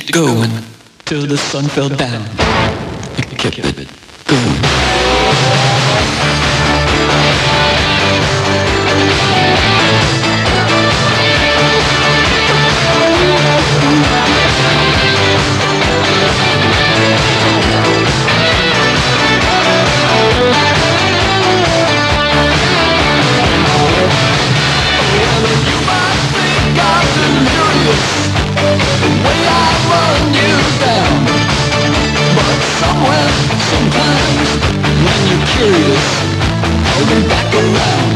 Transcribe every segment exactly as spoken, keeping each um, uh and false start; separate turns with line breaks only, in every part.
it going till the sun fell down. It kept it going. Curious, holding back around.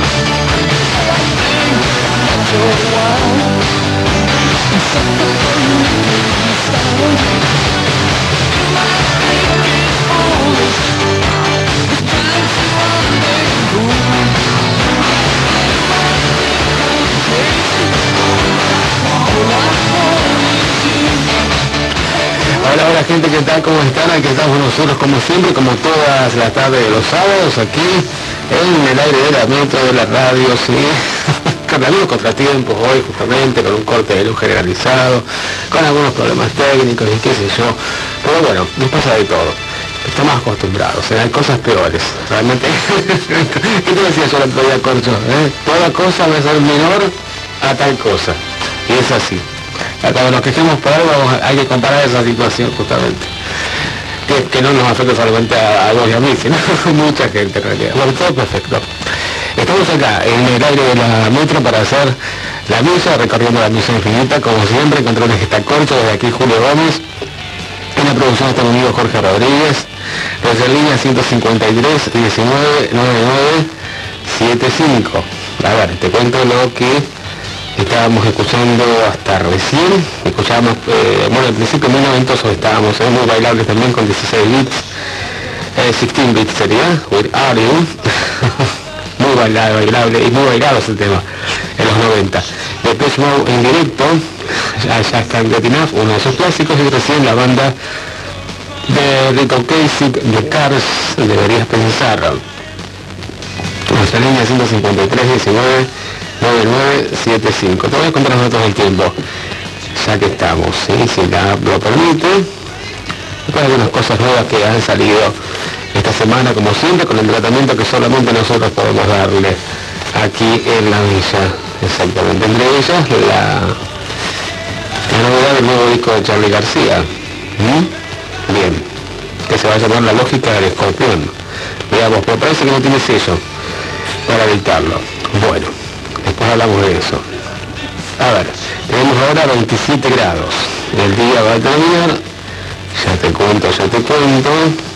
I think that you're wild, and something for you to stand. You might think it's foolish, it's trying to rendezvous. You might think I'm crazy, all I want is you.
Hola, hola gente, ¿qué tal? ¿Cómo están? Aquí estamos nosotros como siempre, como todas las tardes de los sábados, aquí en el aire de la metro, de la radio, sí, con algunos contratiempos hoy justamente, con un corte de luz generalizado, con algunos problemas técnicos y qué sé yo, pero bueno, nos pasa de todo. Estamos acostumbrados, ¿eh? Hay cosas peores, realmente. ¿Qué te decía yo el otro día, Corcho? ¿Eh? Toda cosa va a ser menor a tal cosa, y es así. Cuando nos quejemos por algo, vamos a, hay que comparar esa situación justamente. Que, que no nos afecta solamente a, a vos y a mí, sino a mucha gente en realidad. Bueno, todo perfecto. Estamos acá en el aire de la metro para hacer la misa, recorriendo la misa infinita, como siempre, controles que está corto, desde aquí Julio Gómez. En la producción está mi amigo Jorge Rodríguez. Desde línea ciento cincuenta y tres, diecinueve, noventa y nueve, setenta y cinco. A ver, te cuento lo que estábamos escuchando hasta recién, escuchábamos, eh, bueno, al principio muy noventosos estábamos, eh, muy bailables también con dieciséis bits, eh, dieciséis bits sería, Where Are You, muy bailable, bailable y muy bailado ese tema, en los noventa. Depeche Mode en directo, ya, ya está en Get Enough, uno de sus clásicos, y recién la banda de Rico Kasich, de Cars, Deberías Pensar. Nuestra línea ciento cincuenta y tres, diecinueve, noventa y nueve, setenta y cinco. Te voy a contar los datos del tiempo, ya que estamos, ¿sí? Si la app lo permite. Hay algunas cosas nuevas que han salido esta semana, como siempre, con el tratamiento que solamente nosotros podemos darle aquí en la villa. Exactamente. Entre ellas, la, la novedad del nuevo disco de Charly García. ¿Mm? Bien. Que se va a llamar La Lógica del Escorpión. Veamos, pero parece que no tiene sello para editarlo. Bueno. Después hablamos de eso. A ver, tenemos ahora veintisiete grados. El día va a terminar, ya te cuento, ya te cuento,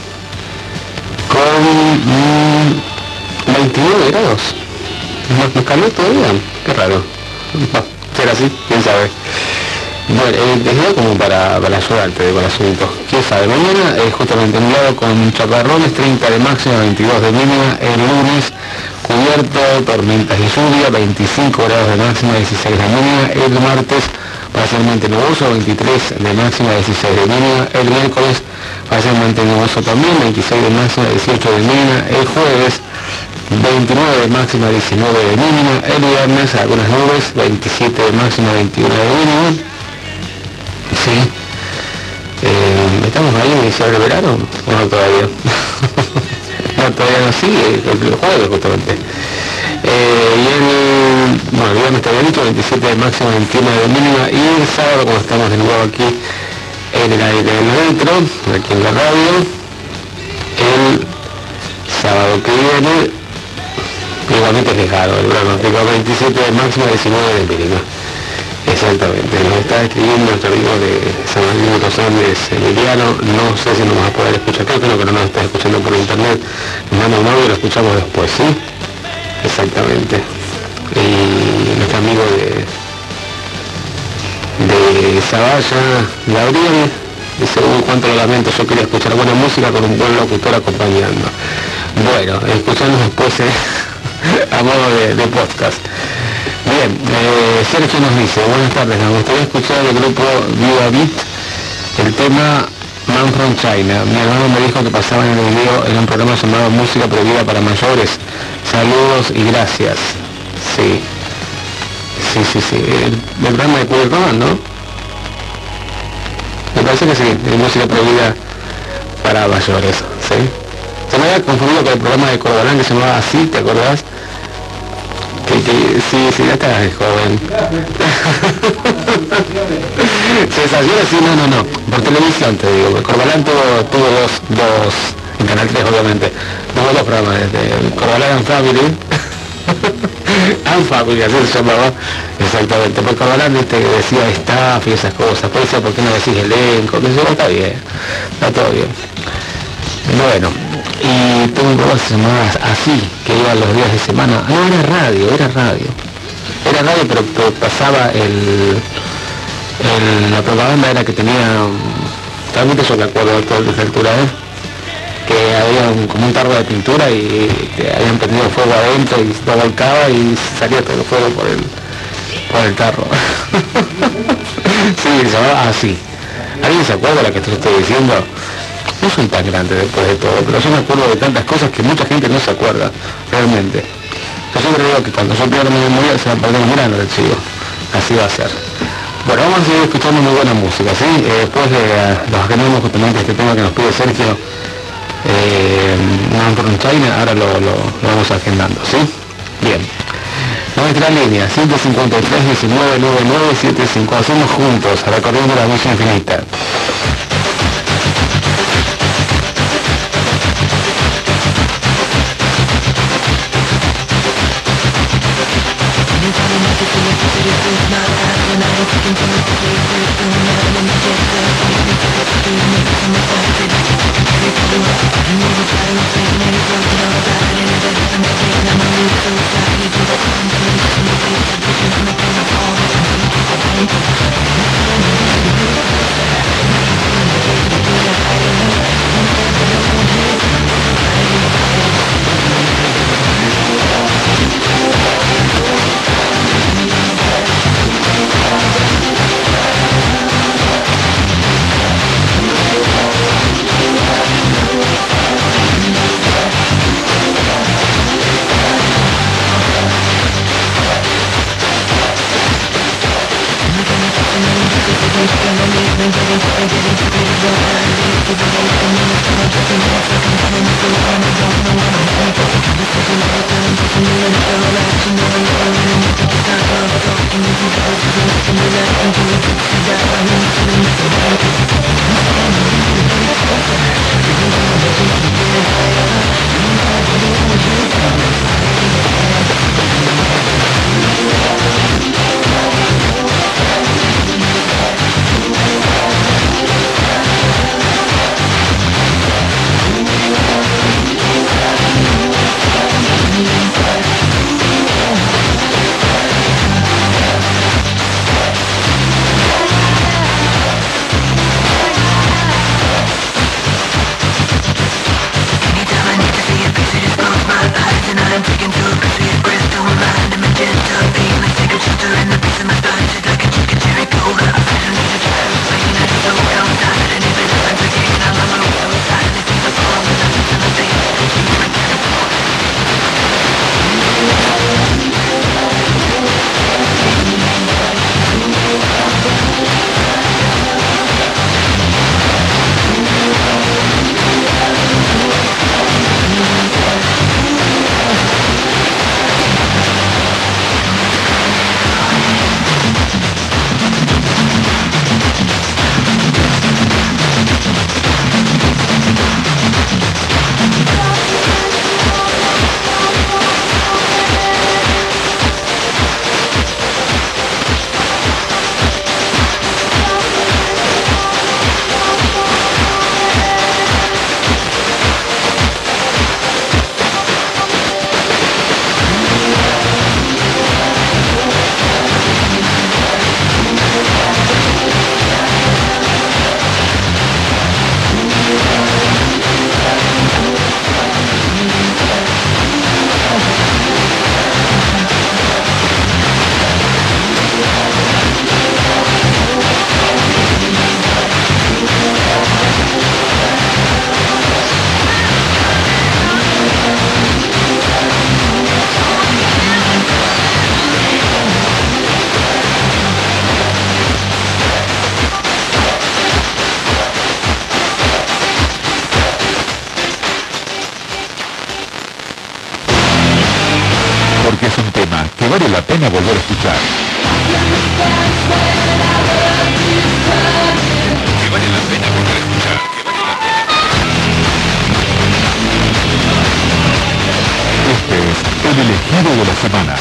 con mmm, veintinueve grados. ¿Nos, nos caló todavía? Qué raro. Va, será así, quién sabe. Bueno, eh, desde como para, para ayudarte con el asunto. ¿Quién sabe? Mañana es justamente un lado con chaparrones, treinta de máxima, veintidós de mínima. El lunes cubierto, tormentas y lluvia, veinticinco grados de máxima, dieciséis de mínima. El martes parcialmente nuboso, veintitrés de máxima, dieciséis de mínima. El miércoles parcialmente nuboso también, veintiséis de máxima, dieciocho de mínima. El jueves veintinueve de máxima, diecinueve de mínima. El viernes algunas nubes, veintisiete de máxima, veintiuno de mínima. Sí. Eh, ¿Estamos ahí en iniciar el verano? No, todavía. No, todavía no sigue, el jueves justamente. Eh, y el, bueno, el viernes te había dicho, veintisiete de máxima, veintiuno de mínima, y el sábado, como estamos de nuevo aquí en el aire del metro, aquí en la radio, el sábado que viene, igualmente fijado, el pronóstico, veintisiete de máxima, diecinueve de mínima. Exactamente, nos está escribiendo nuestro amigo de San Martín de los Andes, Emiliano. No sé si nos vas a poder escuchar, creo que no, que no nos está escuchando por internet. Nos manda un audio y lo escuchamos después, ¿sí? Exactamente. Y nuestro amigo de de Zavalla, Gabriel, dice, uy, cuánto lo lamento, yo quería escuchar buena música con un buen locutor acompañando. Bueno, escuchamos después eh, a modo de, de podcast. Bien, eh, Sergio nos dice, buenas tardes, me gustaría escuchar el grupo Viva Beat, el tema Man from China. Mi hermano me dijo que pasaban en el video en un programa llamado Música Prohibida para Mayores. Saludos y gracias. Sí, sí, sí, sí. El, el programa de Cuba, ¿no? Me parece que sí, es música prohibida para mayores, ¿sí? Se me había confundido con el programa de Corbalán que se llamaba Así, ¿te acordás? Que, que, sí, sí, ya estás joven. Sensaciones, sí, no, no, no. Por televisión te digo. Corbalán tuvo, tuvo dos, dos, en Canal tres obviamente, tuvo dos programas, de Corbalán and Family. And Family, así se llamaba. Exactamente. Por Corbalán este, decía staff y esas cosas. Por eso, ¿por qué no decís elenco? Que eso está bien. Está todo bien. Bueno, y tengo un programa que se llamaba Así, que iba los días de semana. No, era radio, era radio. Era radio, pero, pero pasaba el, el... La propaganda era que tenía... Realmente yo me acuerdo de toda esa altura, ¿eh? Que había un, como un tarro de pintura y que habían prendido fuego adentro y se volcaba y salía todo el fuego por el, por el tarro. Sí, se llamaba Así. ¿Alguien se acuerda de la que te estoy diciendo? No soy tan grande después de todo, pero yo me acuerdo de tantas cosas que mucha gente no se acuerda, realmente. Yo siempre digo que cuando yo pierdo mi memoria se va a perder un gran archivo. Así va a ser. Bueno, vamos a seguir escuchando muy buena música, ¿sí? Eh, después de uh, los agendamos justamente este tema que nos pide Sergio, eh, Man from China, ahora lo, lo, lo vamos agendando, ¿sí? Bien. Nuestra línea, ciento cincuenta y tres, diecinueve, noventa y nueve, setenta y cinco. Hacemos juntos, recorriendo la Villa Infinita.
es un tema que vale la pena volver a escuchar. Que vale la pena volver a escuchar. Que vale la pena. Este es el elegido de la semana.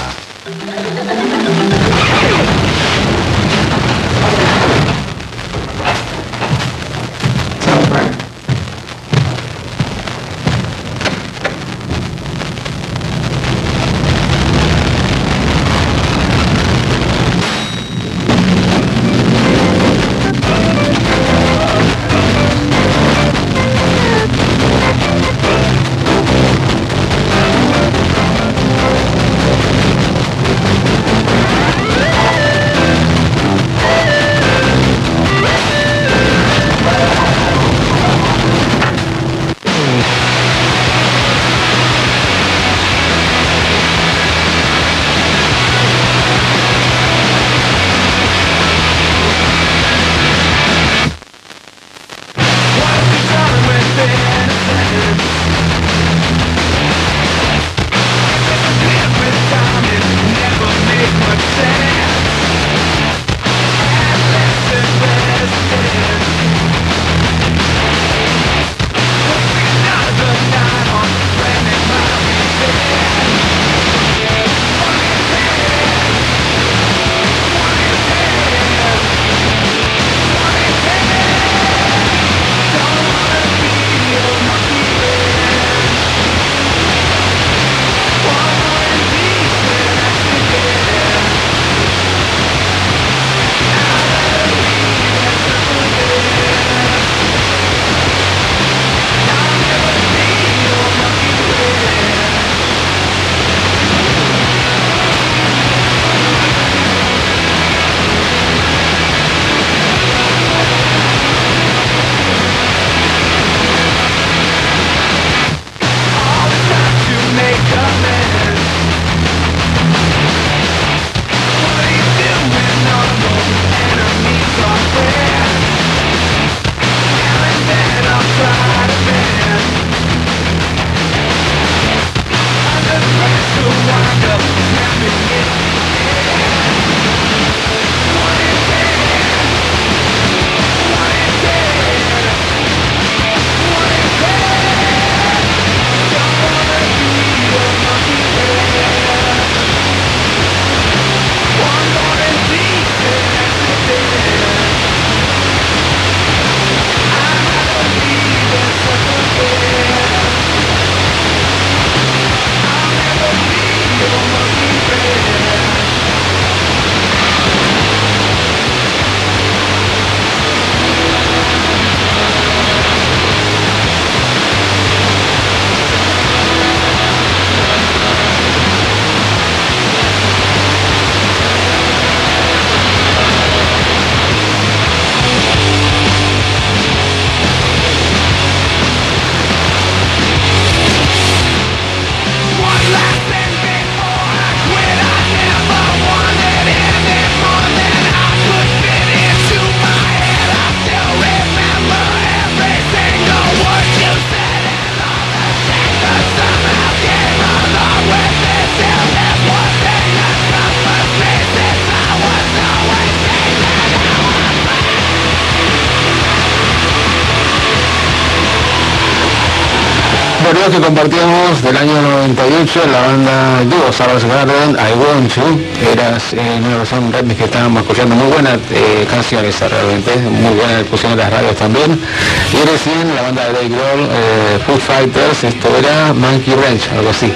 Recuerdo que compartíamos del año noventa y ocho la banda dúo Savage Garden, I Want You, era eh, una versión remix que estábamos escuchando, muy buena eh, canción esa realmente, muy buena discusión en las radios también. Y recién la banda de Dave Grohl, eh, Foo Fighters, esto era Monkey Ranch, algo así.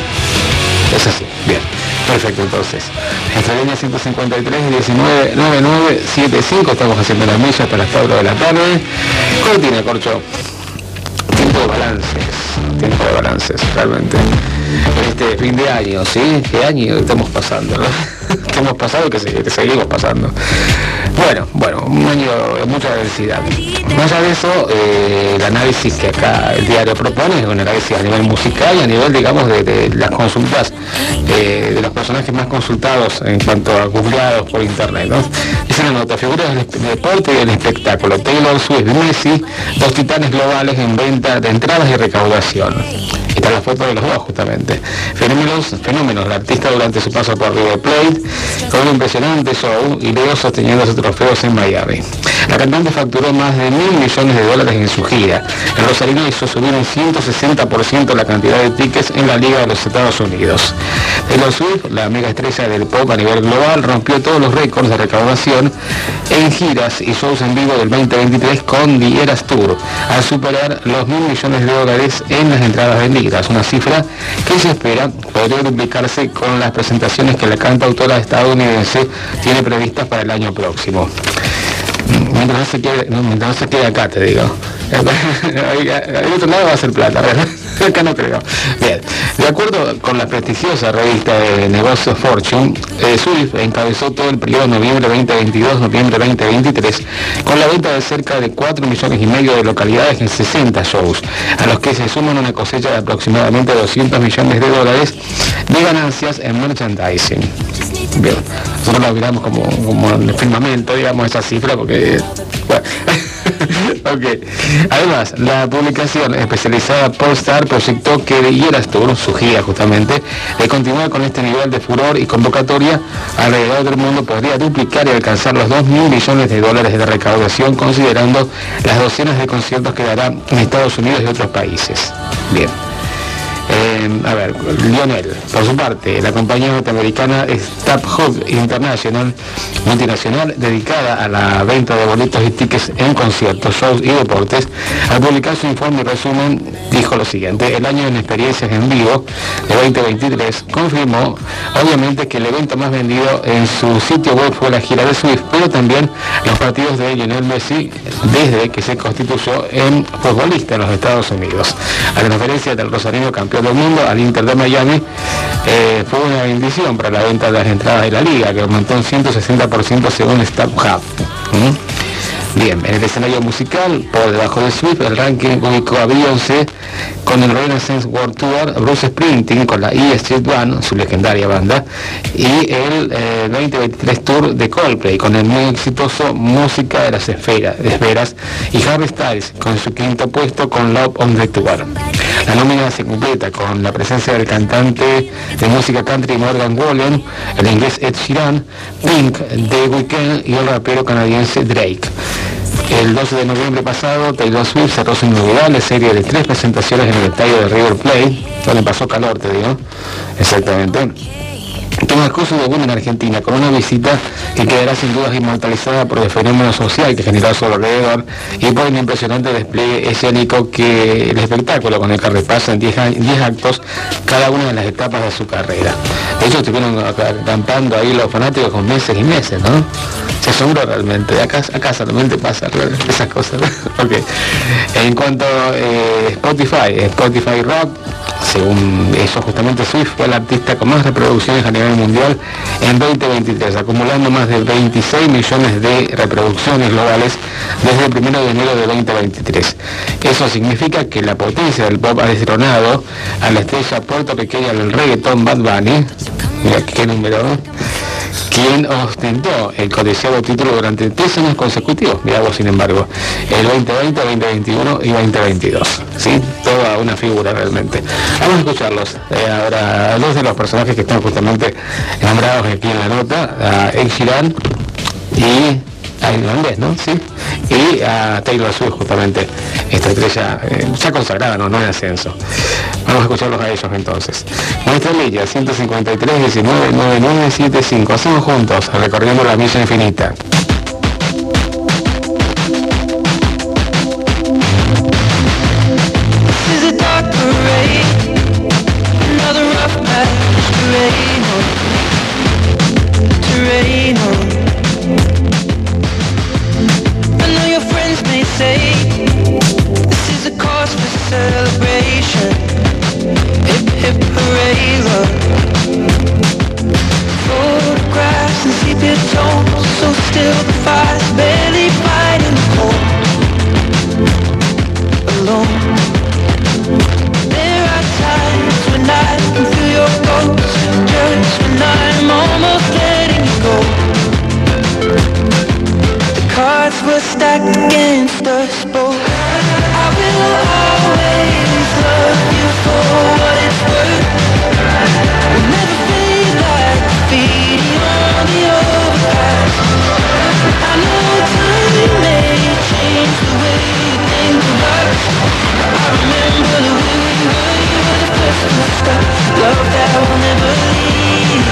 Es así, bien. Perfecto, entonces. Nuestra línea ciento cincuenta y tres, diecinueve, noventa y nueve, setenta y cinco, estamos haciendo las millas hasta las cuatro de la tarde. Cortina, corcho. Tiempo de balances, tiempo de balances, realmente. Este fin de año, ¿sí? ¿Qué año estamos pasando, no? ¿Qué hemos pasado y que, que seguimos pasando? Bueno, bueno, un año de mucha densidad. Más allá de eso, eh, el análisis que acá el diario propone es un análisis a nivel musical y a nivel, digamos, de, de las consultas, eh, de los personajes más consultados en cuanto a googleados por internet, ¿no? Es una nota, figuras del deporte y del espectáculo. Taylor Swift y Messi, dos titanes globales en venta de entradas y recaudación. Está la foto de los dos justamente. Fenómenos, fenómenos, la artista durante su paso por River Plate, con un impresionante show y Leo sosteniendo sus trofeos en Miami. La cantante facturó más de mil millones de dólares en su gira. El rosarino hizo subir un ciento sesenta por ciento la cantidad de tickets en la Liga de los Estados Unidos. Taylor Swift, la mega estrella del pop a nivel global, rompió todos los récords de recaudación en giras y shows en vivo del veinte veintitrés con The Eras Tour, al superar los mil millones de dólares en las entradas vendidas, una cifra que se espera podría duplicarse con las presentaciones que la cantautora estadounidense tiene previstas para el año próximo. Mientras no se quede, no, mientras no se quede acá, te digo. El otro lado va a ser plata, ¿verdad? Acá no creo. Bien, de acuerdo con la prestigiosa revista de negocios Fortune, eh, Swift encabezó todo el periodo noviembre veinte veintidós, noviembre veinte veintitrés, con la venta de cerca de cuatro millones y medio de localidades en sesenta shows, a los que se suman una cosecha de aproximadamente doscientos millones de dólares de ganancias en merchandising. Bien, nosotros lo miramos como, como en el firmamento, digamos, esa cifra, porque... Bueno. Okay. Además, la publicación especializada Polestar proyectó que The Eras Tour, su gira justamente, de continuar con este nivel de furor y convocatoria alrededor del mundo, podría duplicar y alcanzar los dos mil millones de dólares de recaudación, considerando las docenas de conciertos que dará en Estados Unidos y otros países. Bien. Eh, a ver, Lionel, por su parte, la compañía norteamericana StubHub International, multinacional dedicada a la venta de boletos y tickets en conciertos, shows y deportes, al publicar su informe y resumen, dijo lo siguiente: el año en experiencias en vivo de veinte veintitrés confirmó, obviamente, que el evento más vendido en su sitio web fue la gira de Swift, pero también los partidos de Lionel Messi desde que se constituyó en futbolista en los Estados Unidos. A la referencia del rosarino campeón del mundo al Inter de Miami, eh, fue una bendición para la venta de las entradas de la liga, que aumentó un ciento sesenta por ciento según StubHub. ¿Mm? Bien, en el escenario musical, por debajo de Swift, el ranking ubicó a Beyoncé con el Renaissance World Tour, Bruce Springsteen con la E Street Band, su legendaria banda, y el eh, veinte veintitrés Tour de Coldplay con el muy exitoso Música de las Esferas, Esferas y Harry Styles con su quinto puesto con Love on the Tour. La nómina se completa con la presencia del cantante de música country Morgan Wallen, el inglés Ed Sheeran, Pink, The Weeknd y el rapero canadiense Drake. El doce de noviembre pasado, Taylor Swift cerró su inolvidable serie de tres presentaciones en el estadio de River Plate, donde pasó calor, te digo, exactamente. Marcó su debut en Argentina con una visita que quedará sin dudas inmortalizada por el fenómeno social que generó a su alrededor y por el impresionante despliegue escénico que el espectáculo con el que repasa en diez actos cada una de las etapas de su carrera. De hecho, estuvieron cantando ahí los fanáticos con meses y meses, ¿no? Se asombró realmente. Acá, acá solamente pasa esas cosas. Okay. En cuanto a eh, Spotify, Spotify Rock, según eso justamente, Swift fue la artista con más reproducciones a nivel mundial en veinte veintitrés, acumulando más de veintiséis millones de reproducciones globales desde el primero de enero de veinte veintitrés. Eso significa que la potencia del pop ha destronado a la estrella puertorriqueña del reggaetón Bad Bunny, mira qué número, ¿no?, quien ostentó el codiciado título durante tres años consecutivos, mira vos, sin embargo, el veinte veinte, veinte veintiuno y veinte veintidós, ¿sí? Toda una figura realmente. Vamos a escucharlos. Eh, ahora, dos de los personajes que están justamente nombrados aquí en la nota, a Ed Sheeran y a irlandés, ¿no? Sí. Y a Taylor Swift, justamente, esta estrella eh, ya consagrada, no, no en ascenso. Vamos a escucharlos a ellos entonces. Nuestra línea ciento cincuenta y tres, diecinueve, noventa y nueve, setenta y cinco. Hacemos juntos, recorriendo la milla infinita.
Photographs and sepia tones so still will never leave.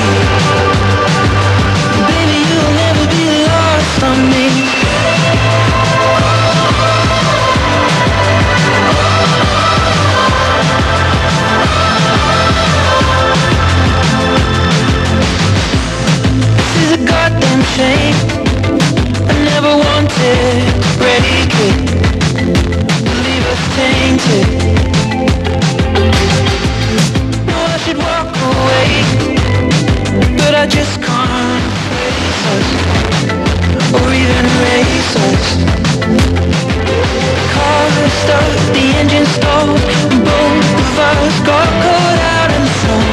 Baby, you'll never be lost on me. This is a goddamn shame. I never wanted to break it, leave us tainted. No, I should walk away, but I just can't face us, or even race us. Car stuck, the engine stalled, and both of us got caught out in the sun,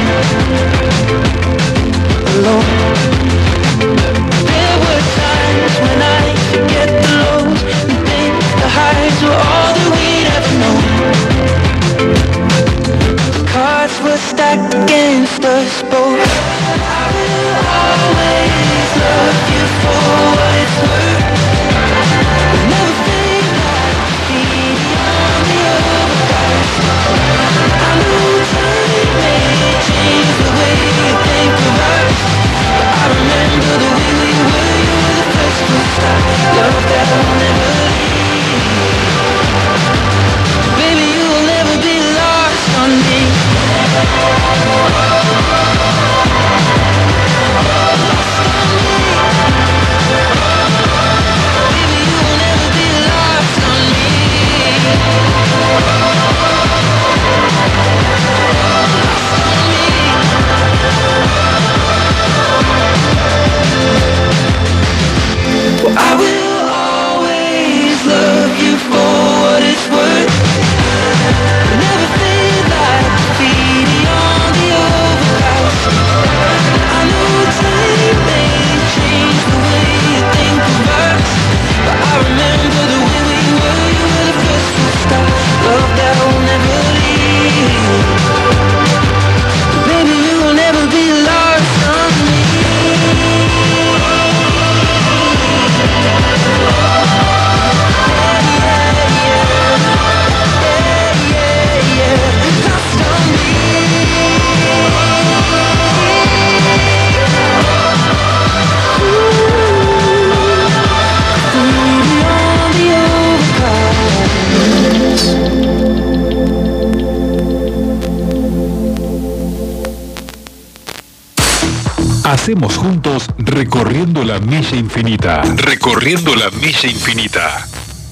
alone. There were times when I forget the lows and think the highs were all that we'd ever known. The cards were stacked against us both. I will always love you for what it's worth. We'll never fade like graffiti on the overpass. I know time may change the way you think of us, but I remember the way we were. You were the first to stop. Love that will never leave. Baby, you will never be lost on me. Baby, you will never be lost on me. Well, I will always love you for what it's worth. We'll never fade like graffiti on the overpass. I know time may change the way you think of us, but I remember the way we were. You were the first to stop. Love that will never leave. Baby, you will never be lost on me.
Hacemos juntos Recorriendo la Milla Infinita. Recorriendo la Milla Infinita.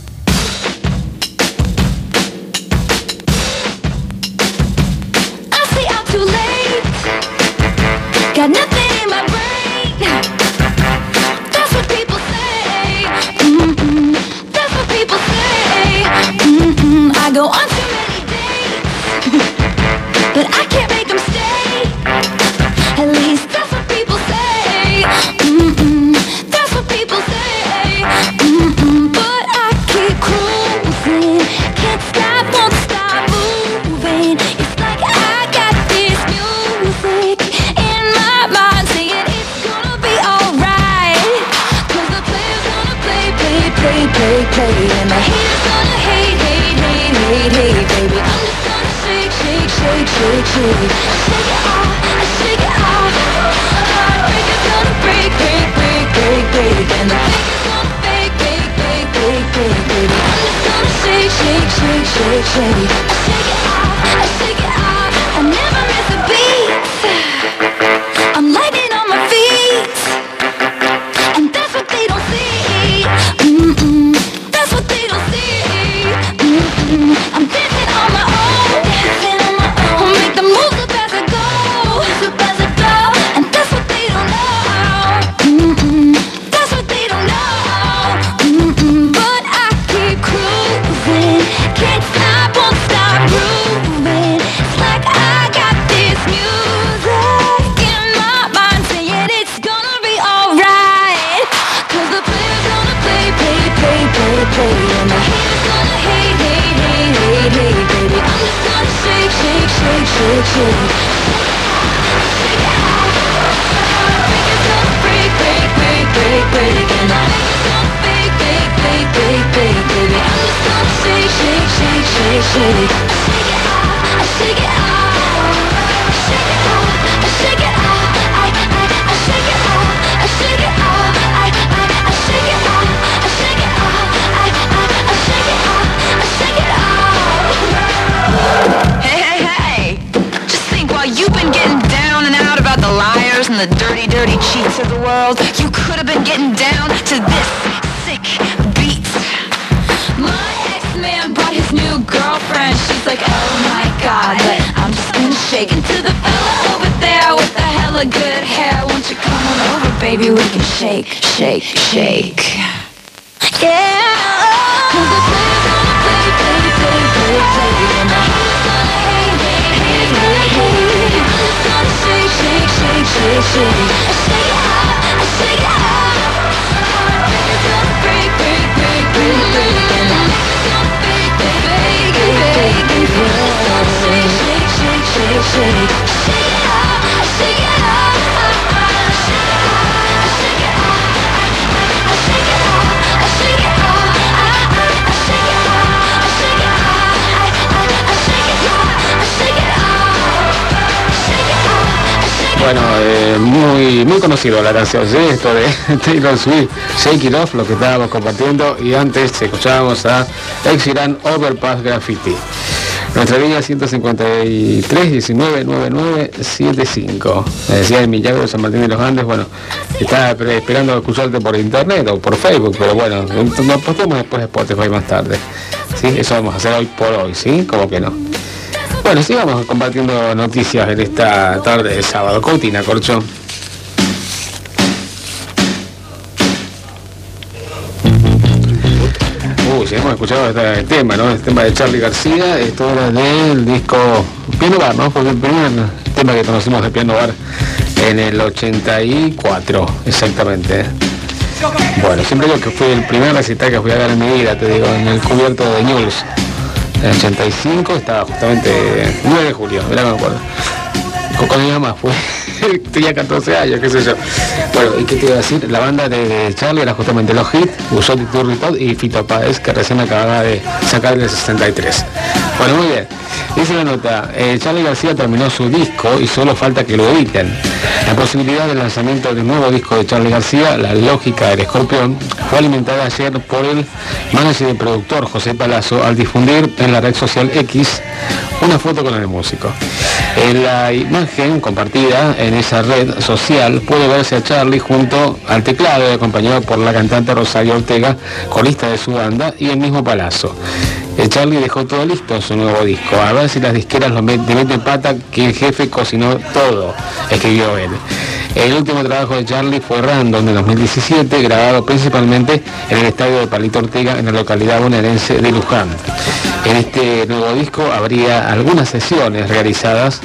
I say I'm too late. Got nothing in my brain. That's what people say. Mm-mm. That's what people say. Mm-mm. I go on too many dates, but I can't make them stay. At least that's what people say. Mm-mm. That's what people say. Mm-mm. But I keep cruising, can't stop, won't stop moving. It's like I got this music in my mind saying it's gonna be alright. Cause the player's gonna play, play, play, play, play, and the haters gonna hate, hate, hate, hate, hate, baby. I'm just gonna shake, shake, shake, shake, shake. I shake it off, I shake it off. Heartbreaker's gonna break, break, break, break, break, and the faker's gonna fake, fake, fake, fake, fake, baby. I'm just gonna shake, shake, shake, shake, shake. I shake it off, I shake it off. I never miss a beat. I'm lightning on my feet, and that's what they don't see. Mm-mm. That's what they don't see. Mm-mm. I'm dancing on my own, dancing on my own. Make the moves up as I go, up as I go, and that's what they don't know. Mm-mm. That's what they don't know. Mm-mm. But I keep cruising, can't stop, won't stop grooving. It's like I got this music in my mind saying it's gonna be alright. Cause the player's gonna play, play, play, play, play, and the haters gonna hate, hate, hate, hate, hate, baby. I'm just gonna shake, shake, shake, shake, shake. Shake it out. Heartbreaker's gonna break, break, break, break, break, and the faker's gonna fake, fake, fake, fake, fake, baby. I'm just gonna shake, shake, shake, shake, shake. I shake it out, I shake it out, I shake it out, I the dirty, dirty cheats of the world. You could have been getting down to this sick beat. My ex-man brought his new girlfriend. She's like, oh my god, but I'm just gonna shake into the fella over there with the hella good hair. Won't you come on over, baby, we can shake, shake, shake. Yeah, cause the players wanna play, play, play, play, play, and the haters wanna hate, hate, hate, hate, hate. I'm just gonna shake, shake, shake, shake, shake. I shake it out, I shake it out. My baby's gonna break, break, break, break, break, and the haters gonna fake, fake, fake, fake, fake. I'm just gonna shake, shake, shake, shake, shake. I shake it out, I shake it out. I shake it out, I shake it out. I shake it out, I shake it out.
Bueno, eh, muy muy conocido la canción, ¿sí? Esto de Taylor Swift, Shake It Off, lo que estábamos compartiendo, y antes escuchábamos a Ed Sheeran, Overpass Graffiti. Nuestra línea ciento cincuenta y tres, diecinueve, noventa y nueve, setenta y cinco. Me decía el Milagro de San Martín de los Andes, bueno, estaba esperando escucharte por internet o por Facebook, pero bueno, nos postemos después de Spotify más tarde. ¿Sí? Eso vamos a hacer hoy por hoy, ¿sí? Como que no. Bueno, sigamos compartiendo noticias en esta tarde de sábado. Cortina, Corcho. Uy, sí, hemos escuchado este tema, ¿no? El tema de Charly García. Esto era del disco Piano Bar, ¿no? Porque el primer tema que conocimos de Piano Bar en el ochenta y cuatro, exactamente. Bueno, siempre digo que fue el primer recital que fui a dar en mi vida, te digo, en el cubierto de News. En el ochenta y cinco estaba justamente nueve de julio, mirá que me acuerdo. Con mi mamá fue, tenía catorce años, qué sé yo. Bueno, ¿y qué te iba a decir? La banda de, de Charly era justamente los hits, Usó Turritot y Fito Páez, que recién acababa de sacar en el sesenta y tres. Bueno, muy bien. Dice la nota, eh, Charly García terminó su disco y solo falta que lo editen. La posibilidad del lanzamiento del nuevo disco de Charly García, La Lógica del Escorpión, fue alimentada ayer por el manager y productor José Palazzo al difundir en la red social X una foto con el músico. En la imagen compartida en esa red social puede verse a Charly junto al teclado, acompañado por la cantante Rosario Ortega, corista de su banda, y el mismo Palazzo. El Charly dejó todo listo en su nuevo disco. A ver si las disqueras lo met- le meten pata, que el jefe cocinó todo, escribió él. El último trabajo de Charly fue Random de dos mil diecisiete, grabado principalmente en el estadio de Palito Ortega en la localidad bonaerense de Luján. En este nuevo disco habría algunas sesiones realizadas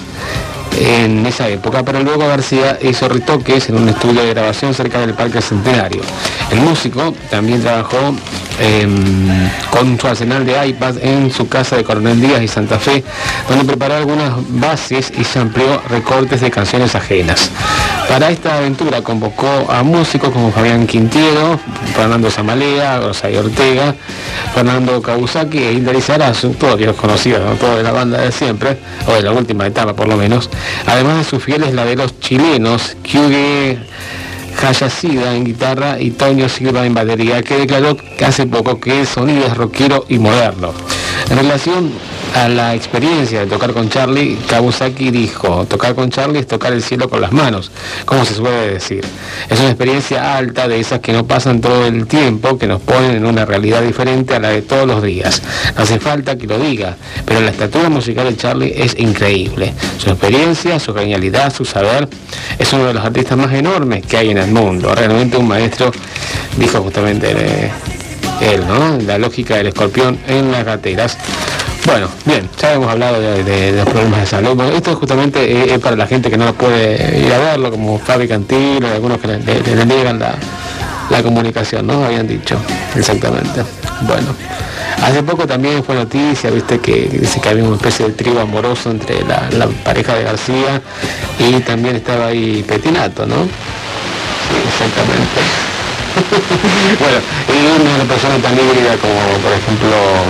en esa época, pero luego García hizo retoques en un estudio de grabación cerca del Parque Centenario. El músico también trabajó eh, con su arsenal de iPad en su casa de Coronel Díaz y Santa Fe, donde preparó algunas bases y se amplió recortes de canciones ajenas. Para esta aventura convocó a músicos como Fabián Quintiero, Fernando Zamalea, Rosario Ortega, Fernando Kawasaki e Hilda Lizarazu, todos los conocidos, ¿no? Todos de la banda de siempre, o de la última etapa por lo menos, además de sus fieles laderos chilenos, Kyuge Hayashida en guitarra y Toño Silva en batería, que declaró que hace poco que el sonido es rockero y moderno. En relación a la experiencia de tocar con Charly, Kawasaki dijo, tocar con Charly es tocar el cielo con las manos, como se suele decir. Es una experiencia alta, de esas que no pasan todo el tiempo, que nos ponen en una realidad diferente a la de todos los días. No hace falta que lo diga, pero la estatura musical de Charly es increíble. Su experiencia, su genialidad, su saber, es uno de los artistas más enormes que hay en el mundo. Realmente un maestro, dijo justamente eh, él, ¿no? La lógica del escorpión en las gateras. Bueno, bien, ya hemos hablado de, de, de los problemas de salud. Bueno, esto justamente es, es para la gente que no puede ir a verlo, como Fabi Cantilo, algunos que le, le, le niegan la, la comunicación, ¿no? Habían dicho, exactamente. Bueno, hace poco también fue noticia, viste, que dice que había una especie de trío amoroso entre la, la pareja de García y también estaba ahí Petinato, ¿no? Sí, exactamente. Bueno, y una persona tan híbrida como, por ejemplo,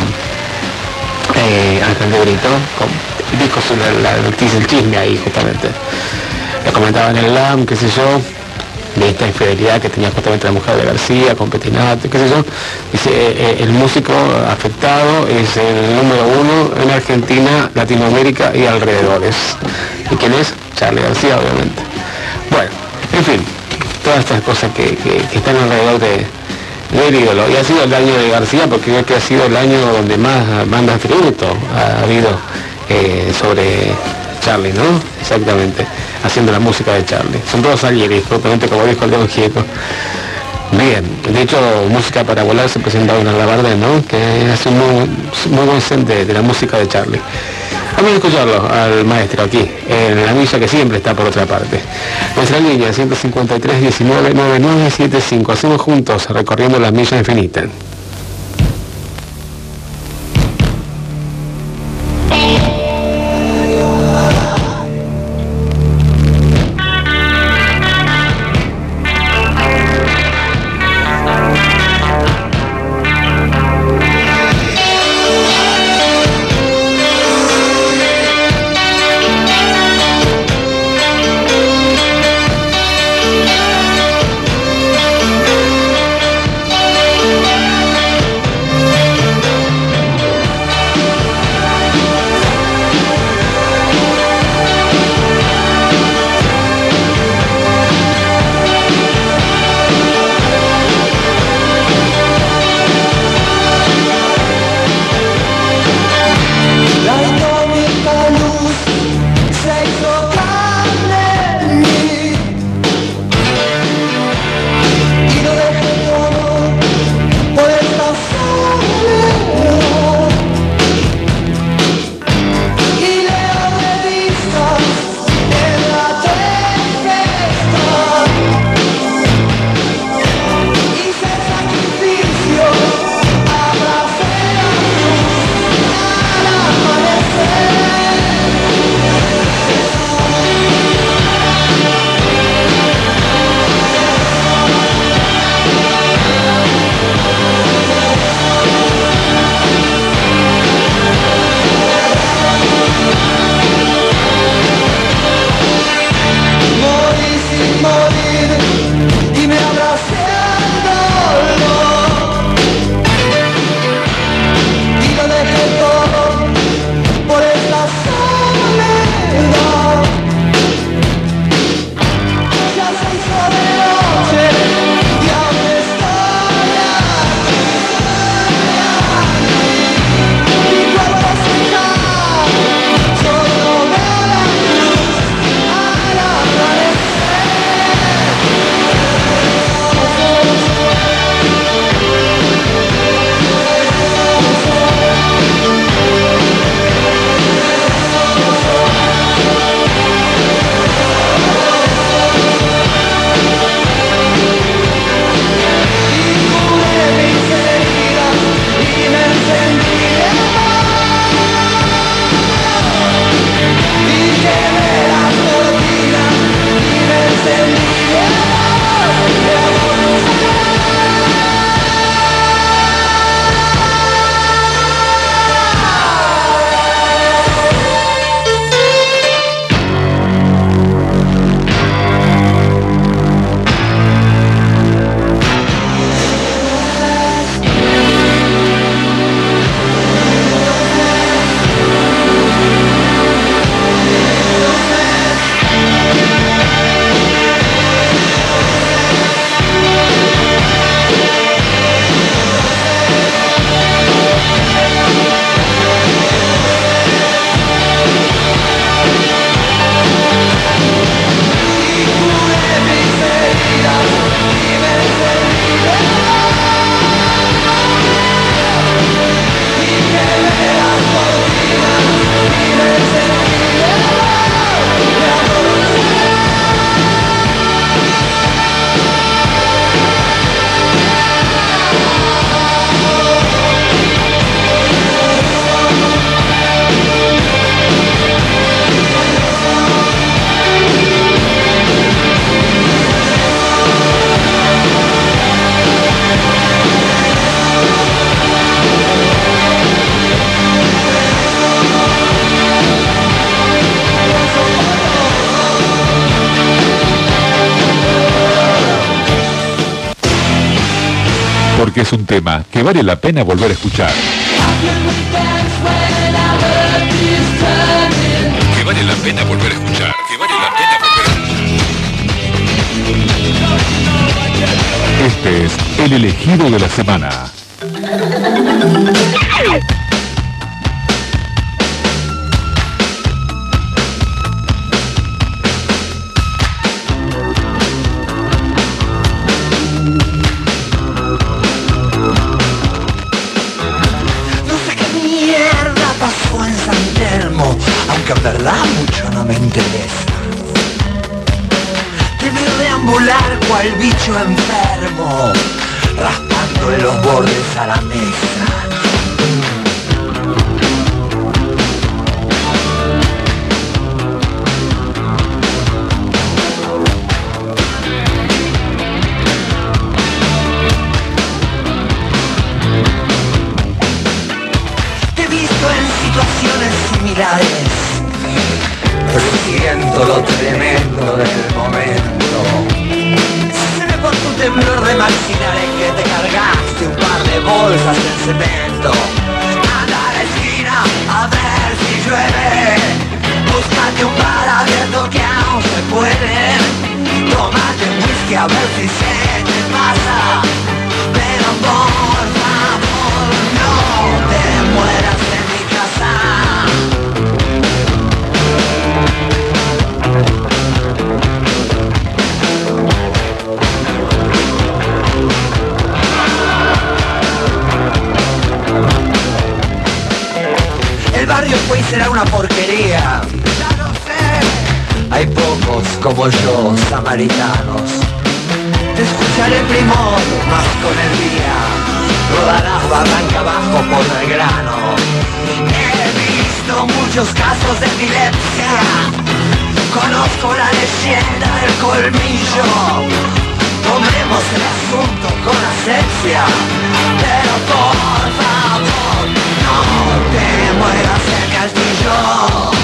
Eh, Ángel de Brito, con, dijo sobre la noticia, el chisme ahí justamente. Le comentaba en el L A M, qué sé yo, de esta infidelidad que tenía justamente la mujer de García con Petinato, qué sé yo. Dice, eh, el músico afectado es el número uno en Argentina, Latinoamérica y alrededores. ¿Y quién es? Charly García, obviamente. Bueno, En fin, todas estas cosas que, que, que están alrededor de, del ídolo. Y ha sido el año de García porque creo que ha sido el año donde más bandas tributo ha habido eh, sobre Charlie, ¿no? Exactamente, haciendo la música de Charlie. Son todos Salieri, justamente como dijo el León Gieco. Bien, de hecho, Música para Volar se presentaba en la Bardem, ¿no? Que hace un muy, muy buen set de, de la música de Charlie. Vamos a escucharlo al maestro aquí, en la milla que siempre está por otra parte. Nuestra línea ciento cincuenta y tres, diecinueve, noventa y nueve, setenta y cinco. Hacemos juntos recorriendo la milla infinita.
porque es un tema que vale la pena volver a escuchar. Que vale la pena volver a escuchar, que vale la pena volver a escuchar. el elegido de la semana.
Aunque en verdad mucho no me interesa. Te veo deambular cual bicho enfermo, raspándole los bordes a la mesa. Te he visto en situaciones similares, siento lo tremendo del momento. Se ve por tu temblor de marginales que te cargaste un par de bolsas en cemento. Anda a la esquina a ver si llueve, búscate un bar abierto que aún se puede. Tómate un whisky a ver si se te pasa, pero por favor no te mueras en mi casa. El barrio fue y será una porquería, ya lo sé. Hay pocos como yo, samaritanos. Te escucharé primo, más con el día. Rodarás barranca abajo por Belgrano. He visto muchos casos de epilepsia, conozco la leyenda del colmillo. Tomemos el asunto con asepsia, pero por favor no te mueras el castillo.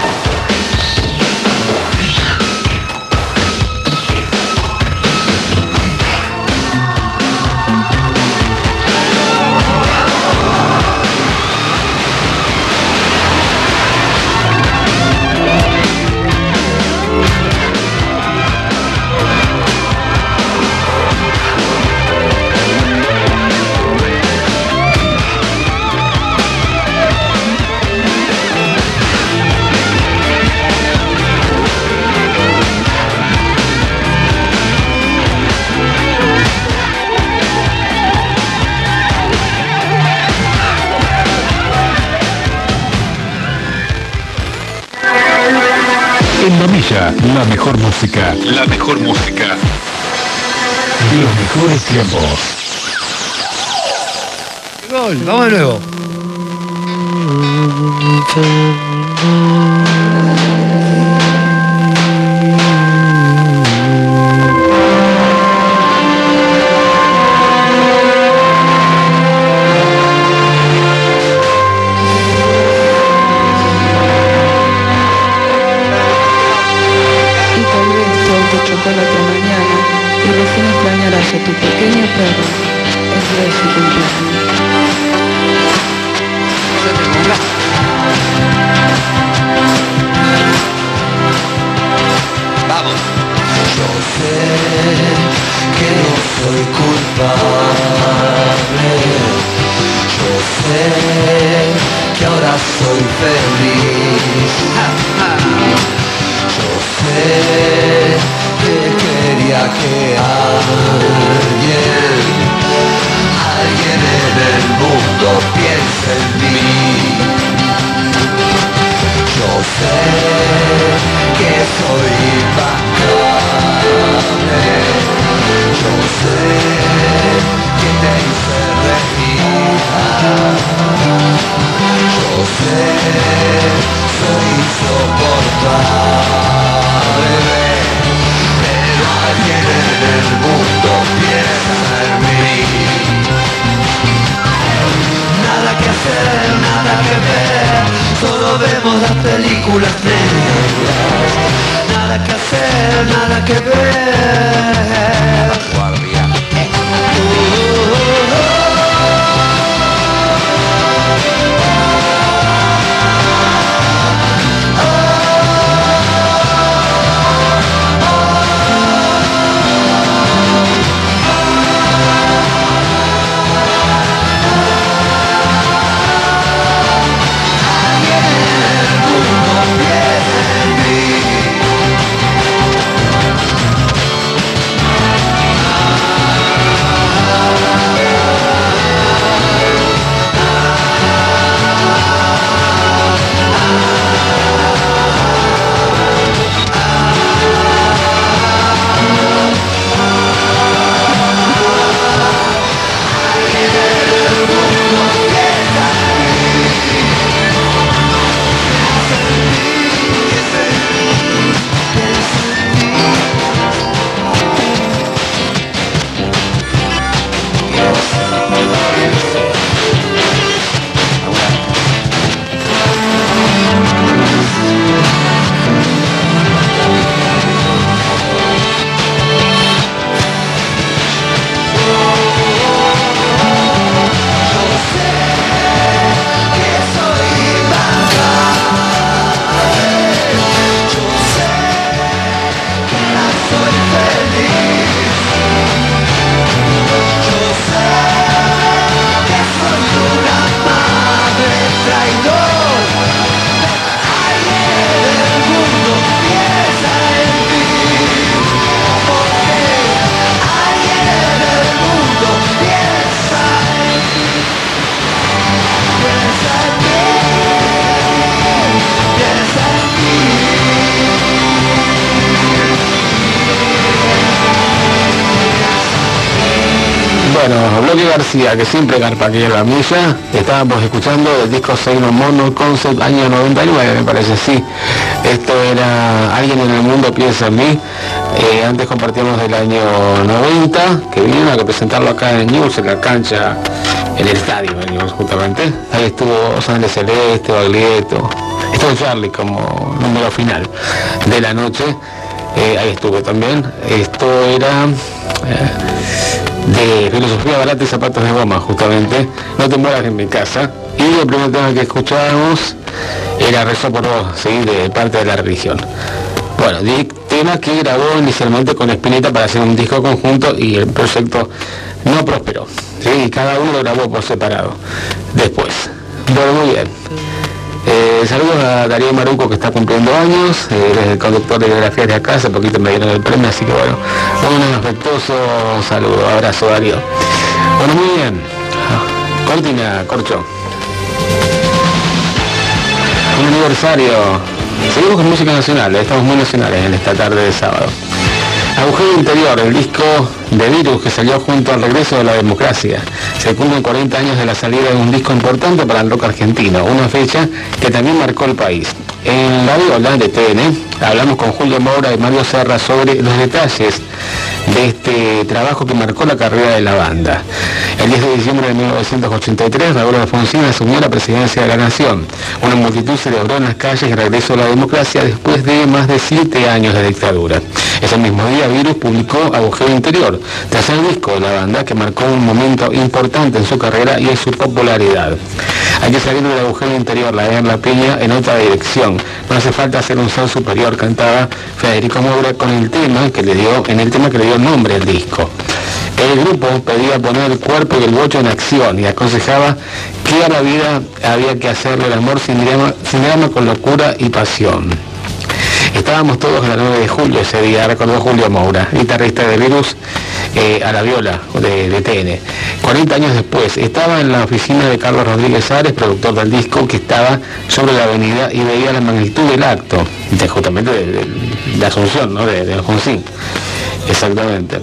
En la milla, la mejor música. La mejor música. De los mejores tiempos.
Gol, vamos de nuevo.
Chocolate mañana y recién extrañarás a tu pequeño perro el día de su cumpleaños.
Vamos. Yo sé que no soy culpable. Yo sé que ahora soy feliz. Yo sé que quería que alguien, alguien en el mundo piense en mí. Yo sé que soy impacable. Yo sé que te hice reír. Yo sé, soy insoportable. Alguien en el mundo piensa en mí. Nada que hacer, nada que ver, solo vemos las películas negras. Nada que hacer, nada que ver. Guardia. Uh, uh, uh.
decía que siempre garpa aquí en la milla. Estábamos escuchando el disco Sailor Moon Concept año noventa y nueve, me parece, sí. Esto era Alguien en el Mundo Piensa en Mí. Eh, antes compartíamos del año noventa, que vinieron a presentarlo acá en News, en la cancha, en el estadio de News, justamente. Ahí estuvo Sangre Celeste, Baglietto, estuvo Charlie como número final de la noche. Eh, ahí estuvo también. Esto era eh, de Filosofía Barata y Zapatos de Goma, justamente. No te mueras en mi casa. Y el primer tema que escuchábamos era Rezo por vos, ¿sí? De Parte de la Religión. Bueno, tema que grabó inicialmente con Spinetta para hacer un disco conjunto y el proyecto no prosperó, ¿sí? Y cada uno lo grabó por separado después. Bueno, muy bien. Eh, saludos a Darío Maruco, que está cumpliendo años, eh, es el conductor de biografías de acá, hace poquito me dieron el premio, así que bueno, un afectuoso saludo, abrazo Darío. Bueno, muy bien, cortina, corcho. Un aniversario, seguimos con música nacional, estamos muy nacionales en esta tarde de sábado. Agujero Interior, el disco de Virus que salió junto al regreso de la democracia. Se cumplen cuarenta años de la salida de un disco importante para el rock argentino, una fecha que también marcó el país. En La Viola de T N hablamos con Julio Moura y Mario Serra sobre los detalles de este trabajo que marcó la carrera de la banda. El diez de diciembre de mil novecientos ochenta y tres, Raúl Alfonsín asumió la presidencia de la Nación. Una multitud celebró en las calles el regreso a la democracia después de más de siete años de dictadura. Ese mismo día, Virus publicó Agujero Interior, tercer disco de la banda que marcó un momento importante en su carrera y en su popularidad. Hay que salir del agujero interior, la de la piña, en otra dirección. No hace falta ser un ser superior, cantaba Federico Moura con el tema que le dio, en el tema que le dio nombre al disco. El grupo pedía poner el cuerpo y el bocho en acción y aconsejaba que a la vida había que hacerle el amor sin drama, sin drama con locura y pasión. Estábamos todos el nueve de julio ese día, recordó Julio Moura, guitarrista de Virus, eh, a la viola de, de T N. cuarenta años después, estaba en la oficina de Carlos Rodríguez Ares, productor del disco, que estaba sobre la avenida y veía la magnitud del acto, de, justamente de, de, de Asunción, ¿no? de, de Alfonsín. Exactamente.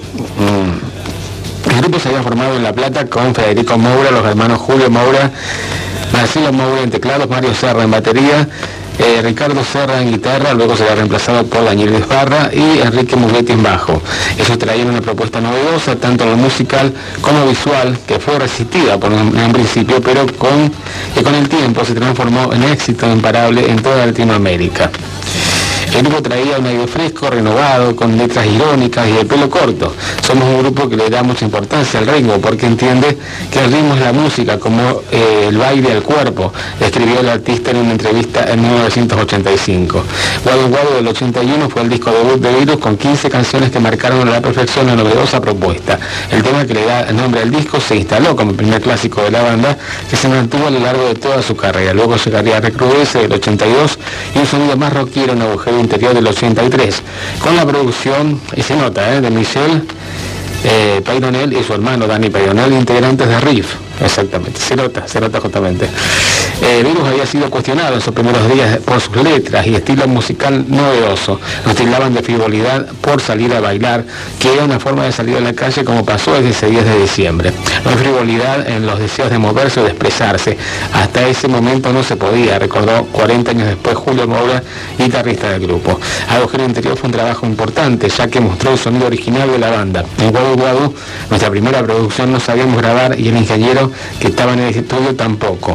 Mm. El grupo se había formado en La Plata con Federico Moura, los hermanos Julio Moura, Marcelo Moura en teclados, Mario Serra en batería, Eh, Ricardo Serra en guitarra, luego será reemplazado por Daniel Esparra y Enrique Mughetti en bajo. Ellos traían una propuesta novedosa, tanto en lo musical como visual, que fue resistida por un, en un principio, pero con, que con el tiempo se transformó en éxito imparable en toda Latinoamérica. El grupo traía un aire fresco, renovado, con letras irónicas y el pelo corto. Somos un grupo que le da mucha importancia al ritmo, porque entiende que el ritmo es la música, como eh, el baile al cuerpo, escribió el artista en una entrevista en mil novecientos ochenta y cinco. Guado Guado del ochenta y uno fue el disco debut de Virus con quince canciones que marcaron a la perfección la novedosa propuesta. El tema que le da el nombre al disco se instaló como el primer clásico de la banda, que se mantuvo a lo largo de toda su carrera. Luego llegaría Recrudece del ochenta y dos y un sonido más rockero en Agujero Interior del ochenta y tres, con la producción, y se nota, ¿eh? de Michelle eh, Peyronel y su hermano Dani Peyronel, integrantes de Riff. Exactamente, se nota, se nota justamente. Eh, Virus había sido cuestionado en sus primeros días por sus letras y estilo musical novedoso. Nos tildaban de frivolidad por salir a bailar, que era una forma de salir a la calle como pasó desde ese diez de diciembre. No hay frivolidad en los deseos de moverse o de expresarse. Hasta ese momento no se podía, recordó cuarenta años después Julio Moura, guitarrista del grupo. Agujero Interior fue un trabajo importante, ya que mostró el sonido original de la banda. En Guadu Guadu, nuestra primera producción, no sabíamos grabar y el ingeniero que estaba en el estudio tampoco.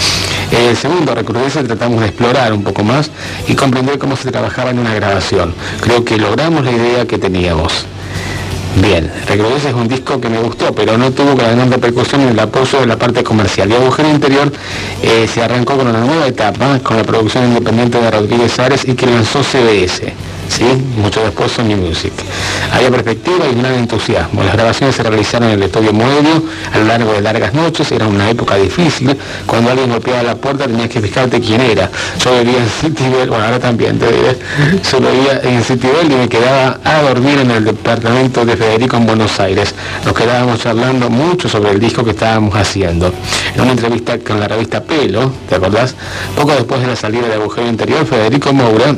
El segundo, Recrudece, tratamos de explorar un poco más y comprender cómo se trabajaba en una grabación. Creo que logramos la idea que teníamos. Bien, Recrudece es un disco que me gustó, pero no tuvo gran repercusión en el apoyo de la parte comercial. Y Agujero Interior eh, se arrancó con una nueva etapa, con la producción independiente de Rodríguez Ares y que lanzó C B S. ¿Sí? Mucho después Sony Music. Había perspectiva y gran entusiasmo. Las grabaciones se realizaron en el estudio Moelio a lo largo de largas noches. Era una época difícil. Cuando alguien golpeaba la puerta tenías que fijarte quién era. Yo vivía en Citibel, bueno, ahora también te diré. Yo vivía en Citibel y me quedaba a dormir en el departamento de Federico en Buenos Aires. Nos quedábamos charlando mucho sobre el disco que estábamos haciendo. En una entrevista con la revista Pelo, ¿te acordás? Poco después de la salida de Agujero Interior, Federico Moura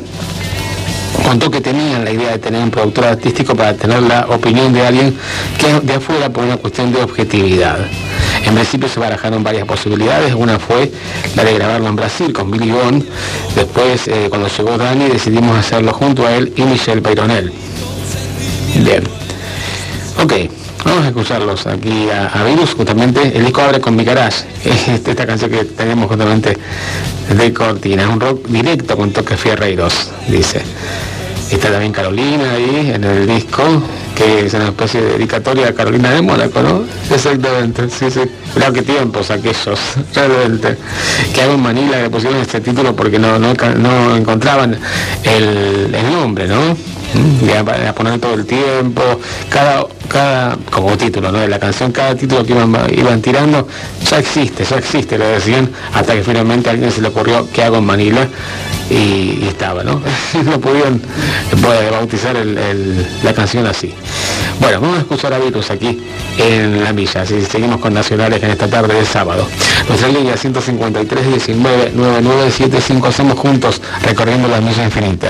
contó que tenían la idea de tener un productor artístico para tener la opinión de alguien que de afuera por una cuestión de objetividad. En principio se barajaron varias posibilidades, una fue la de grabarlo en Brasil con Billy Bond, después eh, cuando llegó Dani decidimos hacerlo junto a él y Michelle Peyronel. Bien, ok, vamos a escucharlos aquí a, a Virus. Justamente el disco abre con Mi Garage, esta canción que tenemos justamente de cortina, es un rock directo con toques fierreiros, dice. Está también Carolina ahí en el disco, que es una especie de dedicatoria a Carolina de Mónaco, ¿no? Exactamente, sí, sí. Claro, qué tiempos aquellos, realmente. Que hago en Manila le pusieron este título porque no, no, no encontraban el, el nombre, ¿no? Y a, a poner todo el tiempo, cada, cada, como título, ¿no? De la canción, cada título que iban, iban tirando, ya existe, ya existe, lo decían, hasta que finalmente a alguien se le ocurrió ¿qué hago en Manila? Y, y estaba, ¿no? No pudieron pues, bautizar el, el, la canción así. Bueno, vamos a escuchar a Virus aquí en La Milla, así seguimos con Nacionales en esta tarde de sábado. Nuestra línea ciento cincuenta y tres, diecinueve, noventa y nueve, setenta y cinco, hacemos juntos recorriendo la milla infinita.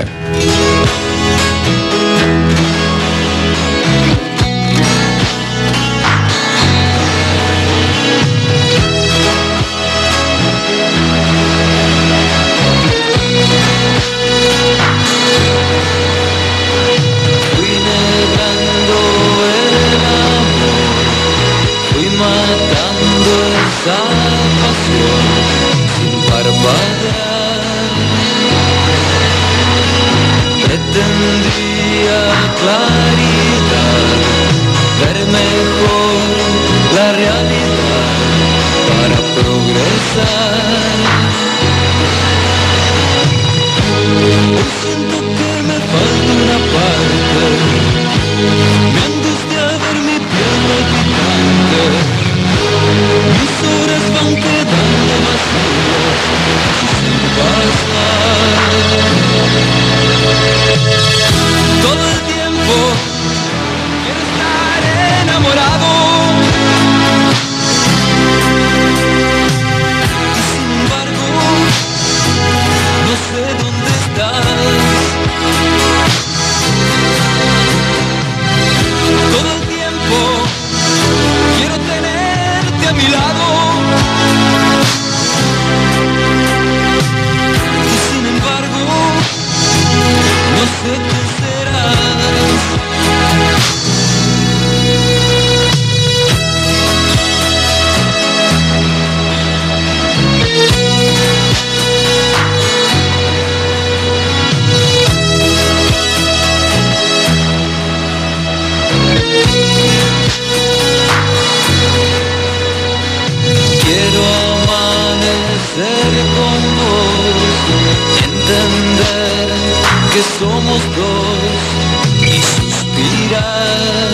Pretendía claridad, ver mejor la realidad para progresar. Hoy siento que me falta una parte, me angustia ver mi piel palpitante, mis horas van quedando vacías sin pasar. Todo el tiempo quiero estar enamorado y sin embargo no sé dónde estás. Todo el tiempo quiero tenerte a mi lado y sin embargo no sé qué serás. Quiero amanecer con vos, entender que somos dos y suspirar.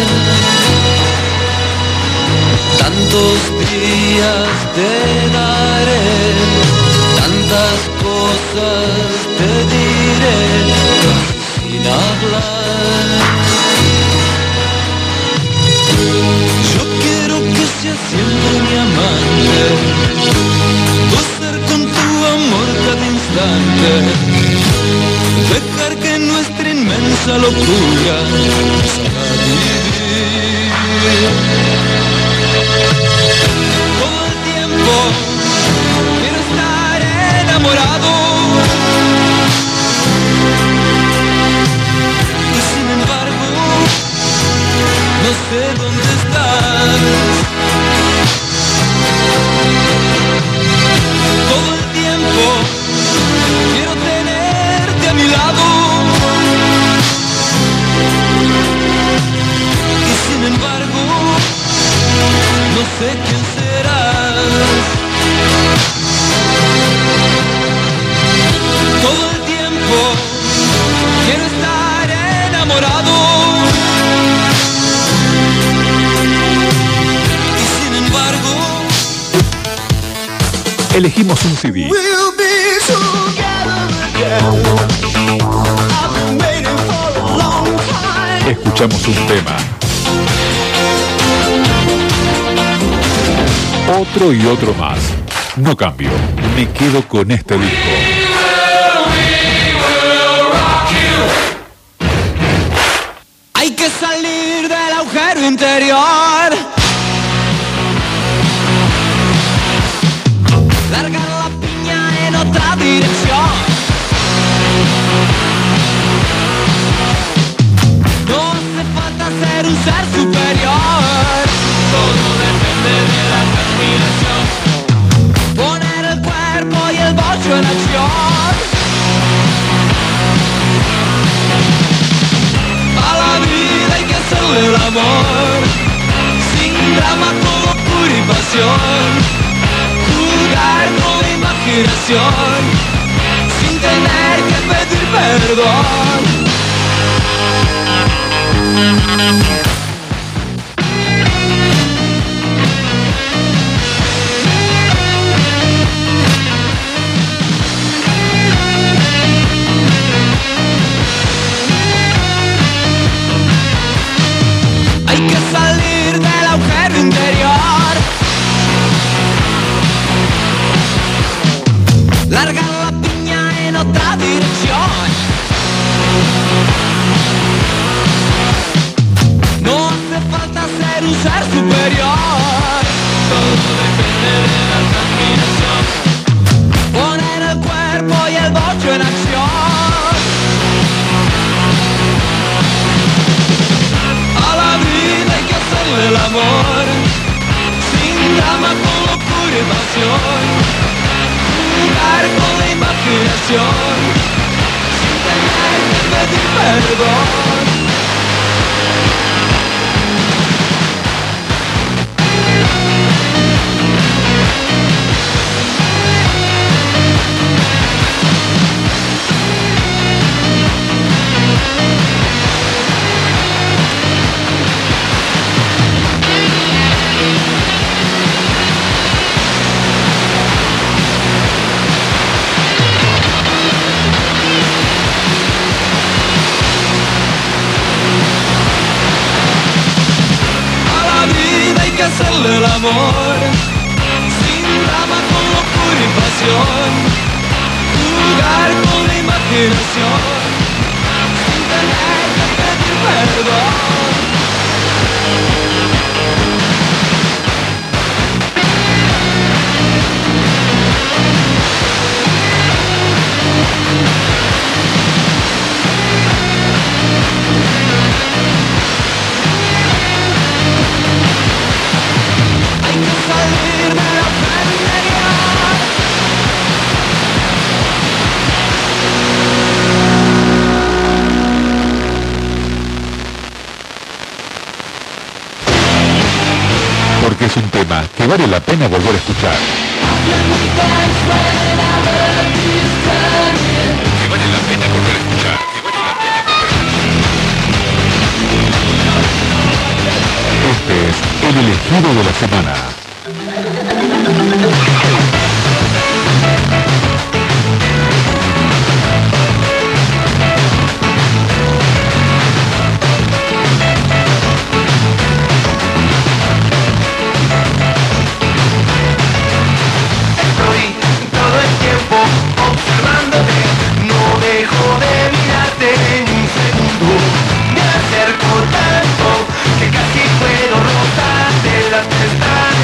Tantos días te daré, tantas cosas te diré, sin hablar. Yo quiero que seas siempre mi amante, gozar con tu amor cada instante, dejar que nuestra inmensa locura nos haga vivir. Todo el tiempo quiero estar enamorado y sin embargo no sé dónde estás. Todo el tiempo quiero tenerte a mi lado y sin embargo no sé quién serás. Todo el tiempo quiero estar enamorado y sin embargo
Elegimos un C D.
we'll be together again. I've been waiting for a long time.
Escuchamos un tema. Otro y otro más. No cambio. Me quedo con este disco.
Hay que salir del agujero interior.
hacerle el amor, sin drama, con locura y pasión, jugar con la imaginación, sin tener que pedir perdón. Hay que salir del agujero interior, largar la piña en otra dirección. No hace falta ser un ser superior, todo depende de la combinación. Poner el cuerpo y el bocho en acción. A la vida hay que hacerle el amor, sin drama, con locura y pasión, jugar con la imaginación, sin tener que pedir perdón. Hacerle el amor, sin drama, con locura y pasión, jugar con la imaginación, sin tener que pedir perdón. Salir de la panadería.
Porque es un tema que vale la pena volver a escuchar. Que vale la pena volver a escuchar. Que vale la pena volver a escuchar. Este es el elegido de la semana.
Estoy todo el tiempo observándote, no dejo de mirarte un segundo. Me acerco tanto que casi puedo rozarte las pestañas.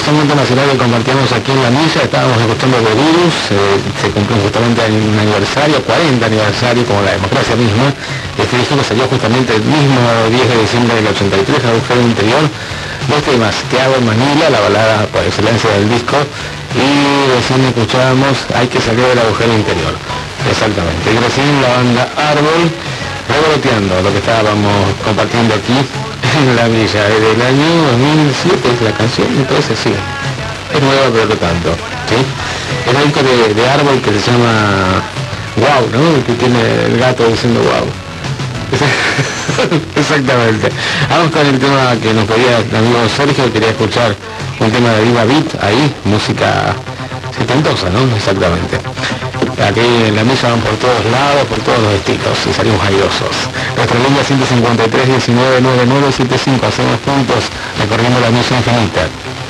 lanzamiento nacional que compartíamos aquí en la misa, estábamos escuchando de Virus, eh, se cumplió justamente un aniversario, cuarenta aniversario, como la democracia misma. Este disco que salió justamente el mismo diez de diciembre del ochenta y tres, Agujero Interior. Dos temas, Te hago en Manila, la balada por excelencia del disco, y recién escuchábamos Hay que salir del agujero interior. Exactamente. Y recién la banda Árbol, revoloteando lo que estábamos compartiendo aquí en la villa. Del año dos mil siete es la canción, entonces sí, es nueva pero no tanto, ¿sí? El disco de, de Árbol que se llama Wow, ¿no? El que tiene el gato diciendo wow. Exactamente. Vamos con el tema que nos pedía el amigo Sergio, quería escuchar un tema de Viva Beat, ahí, música setentosa, ¿no? Exactamente. Aquí en la mesa van por todos lados, por todos los estilos, y salimos airosos. Nuestra línea ciento cincuenta y tres, diecinueve, noventa y nueve, setenta y cinco, hacemos puntos recorriendo la misa infinita.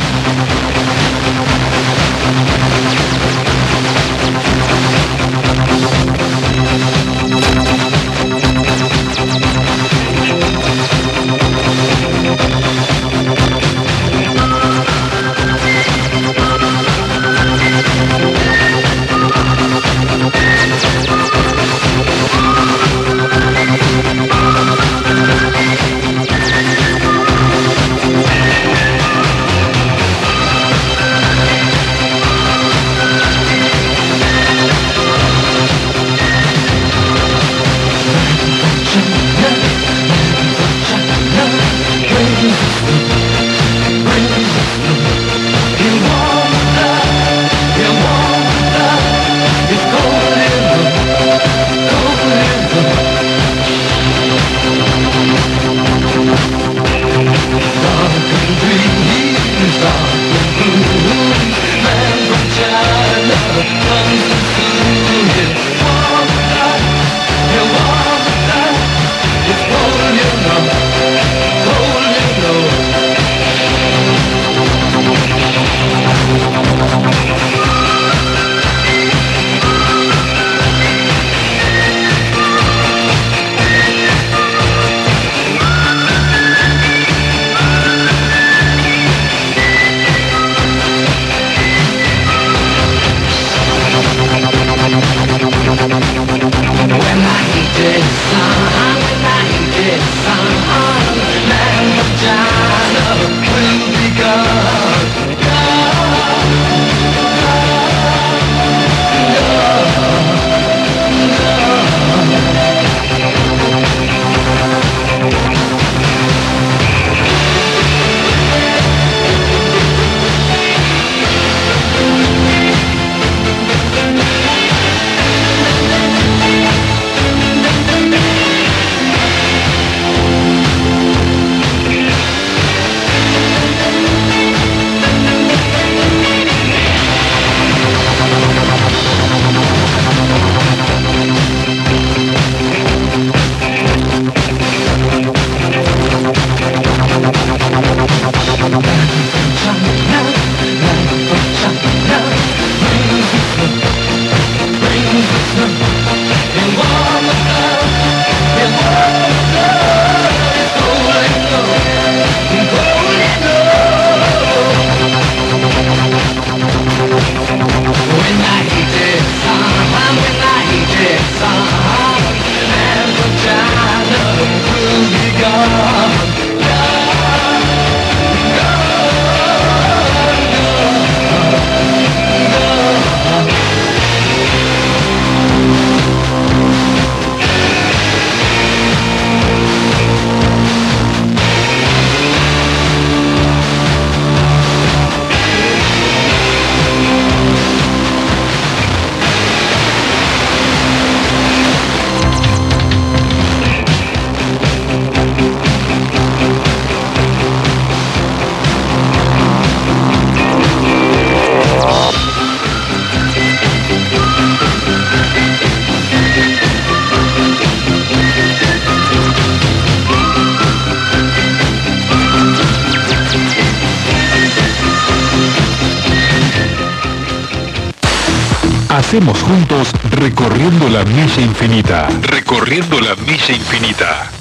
Hacemos juntos recorriendo la milla infinita. Recorriendo la milla infinita.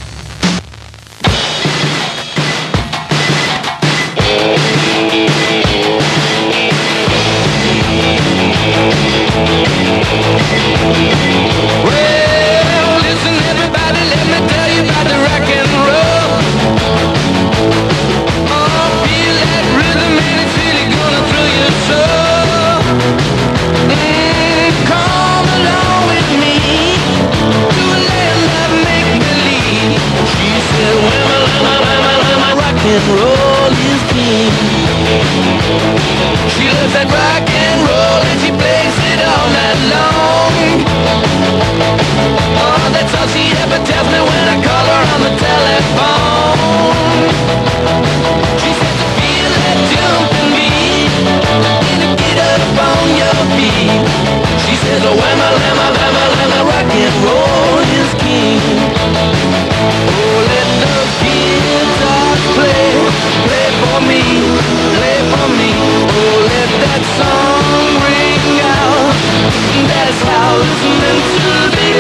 how it's meant to be.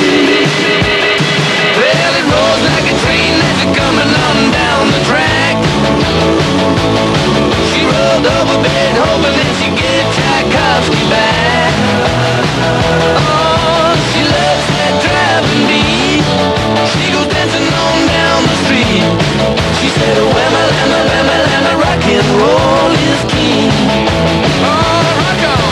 Well, it rolls like a train as it's coming on down the track. She rolled over bed hoping that she'd get Tchaikovsky back. Oh, she loves that driving beat. She goes dancing on down the street. She said, whamma, lamma, lamma, lamma, rock and roll is king. Oh, rock on!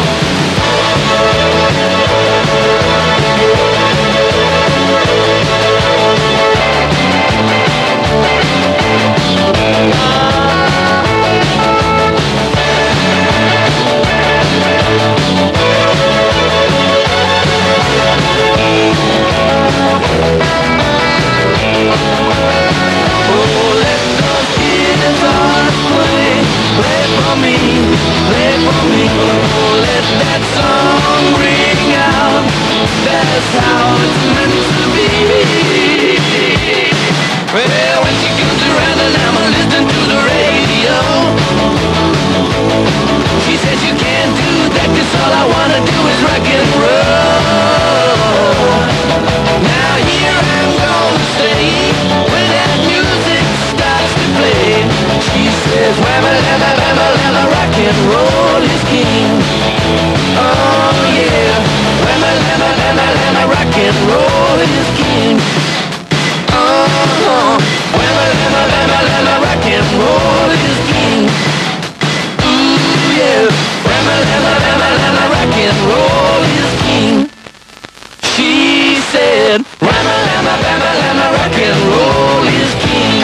That's how it's meant to be. Well, when she comes around and I'm listening to the radio, she says you can't do that 'cause all I wanna do is rock and roll. Now here I'm gonna stay when that music starts to play. She says whamma lamma lamma lamma, rock and roll is king. Oh yeah, whamma lamma lamma lamma, rock and roll is king. Oh, whamma lamma lamma lamma, rock and roll is king. Ooh yeah, whamma lamma lamma lamma, rock and roll is king. She said whamma lamma lamma lamma, rock and roll is king.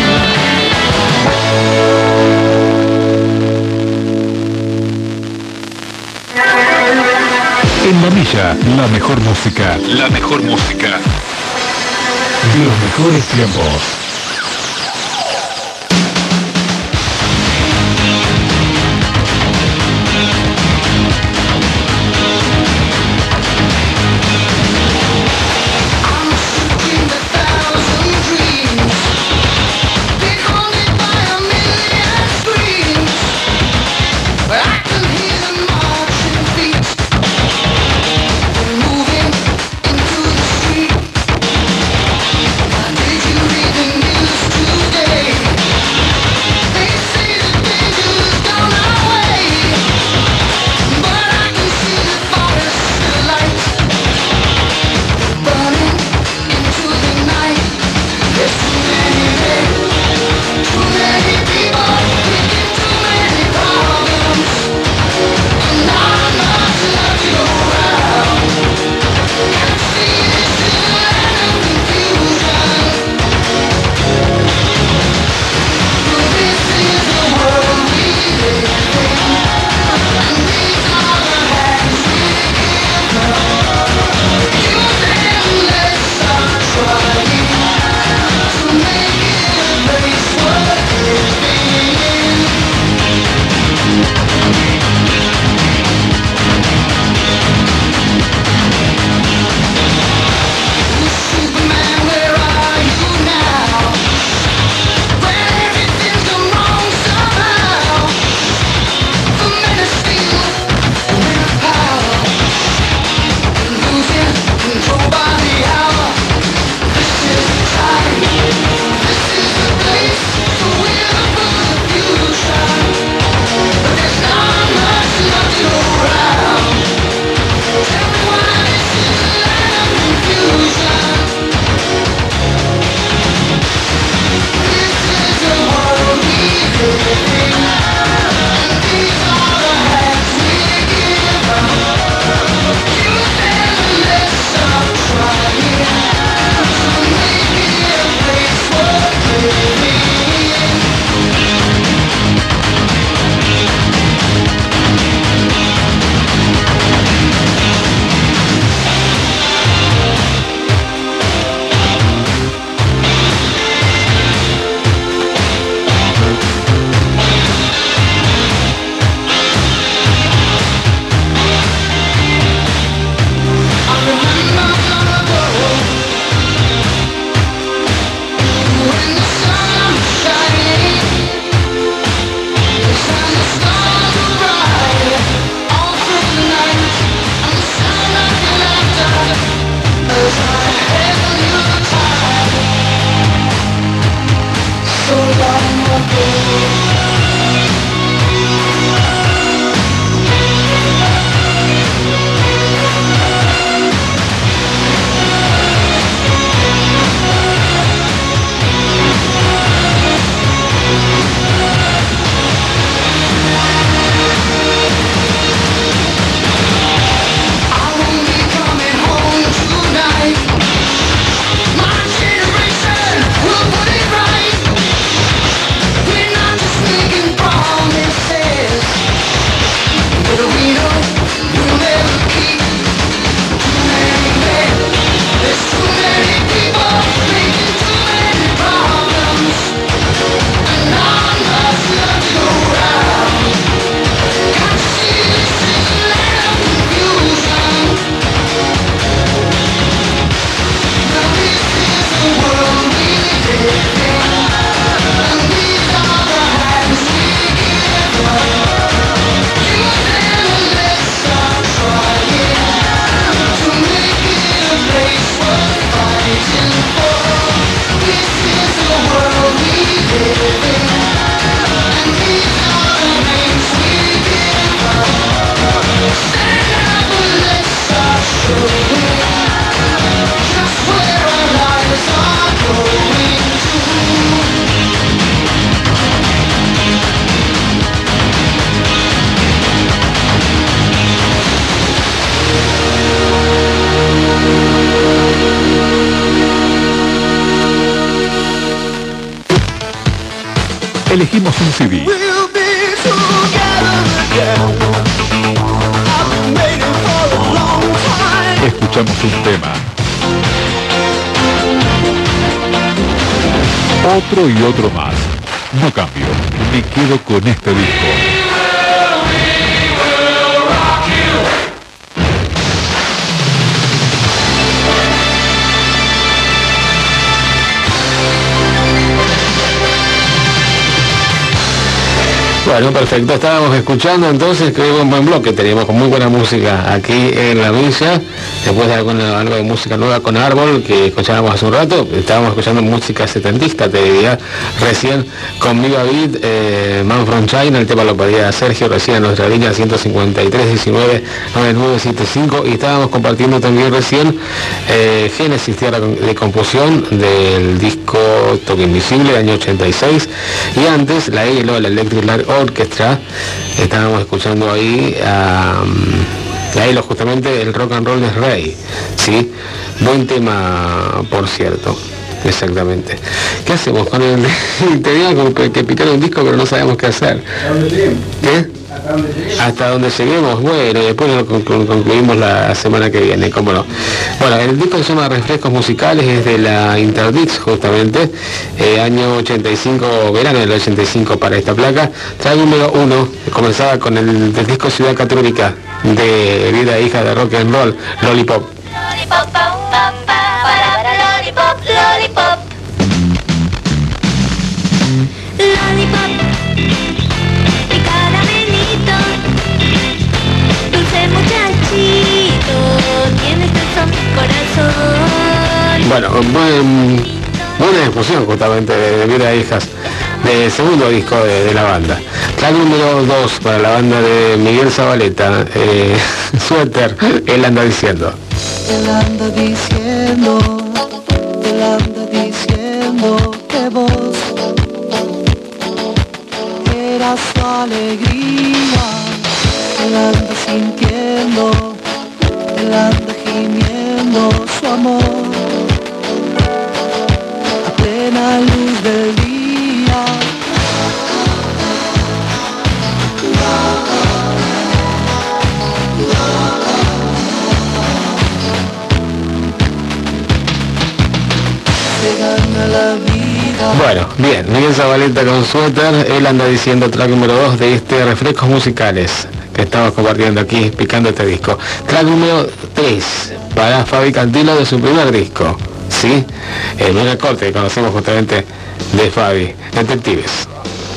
En Mamilla, la mejor música. La mejor música. De los mejores tiempos.
Moving into the street. Did you read the
Elegimos un C D.
We'll be together again. I've been waiting for a long time.
Escuchamos un tema. Otro y otro más. No cambio. Me quedo con este disco.
Bueno, perfecto, estábamos escuchando entonces, creo que un buen bloque teníamos con muy buena música aquí en la villa, después de alguna, algo de música nueva con Árbol que escuchábamos hace un rato, estábamos escuchando música setentista, te diría, recién con Viva Beat, eh, Man from China, el tema lo pedía Sergio recién en nuestra línea ciento cincuenta y tres diecinueve noventa y nueve setenta y cinco, y estábamos compartiendo también recién eh, Génesis, Tierra de Confusión, del disco Toque Invisible, año ochenta y seis, y antes la E L O, la Electric Light Orchestra, estábamos escuchando ahí a um, ahí lo justamente el rock and roll es rey, sí, buen tema por cierto, exactamente. ¿Qué hacemos con el tenía que, que picar un disco pero no sabemos qué hacer? ¿Qué? Hasta donde lleguemos, bueno, y después lo conclu concluimos la semana que viene, cómo no. Bueno, el disco se llama Refrescos Musicales, es de la Interdix justamente, eh, año ochenta y cinco, verano del ochenta y cinco para esta placa. Trae número uno, comenzaba con el del disco Ciudad Católica, de Vida Hija de Rock and Roll, Lollipop.
Lollipop, pa, pa, pa, para, lollipop, lollipop. Lollipop. Mi caramelito, dulce muchachito, tienes eso mi corazón.
Bueno, buen, buena discusión justamente de, de Vida Hijas, del segundo disco de, de la banda. Track número dos para la banda de Miguel Zabaleta, eh, Suéter, él anda diciendo.
Él anda diciendo, él anda diciendo que vos eras su alegría. Él anda sintiendo, él anda gimiendo su amor a plena luz del día.
Bueno, bien, Miguel Zabaleta con Suéter, él anda diciendo track número dos de este Refrescos Musicales que estamos compartiendo aquí, picando este disco. Track número tres para Fabi Cantilo de su primer disco, ¿sí? El primer corte que conocemos justamente de Fabi, Detectives.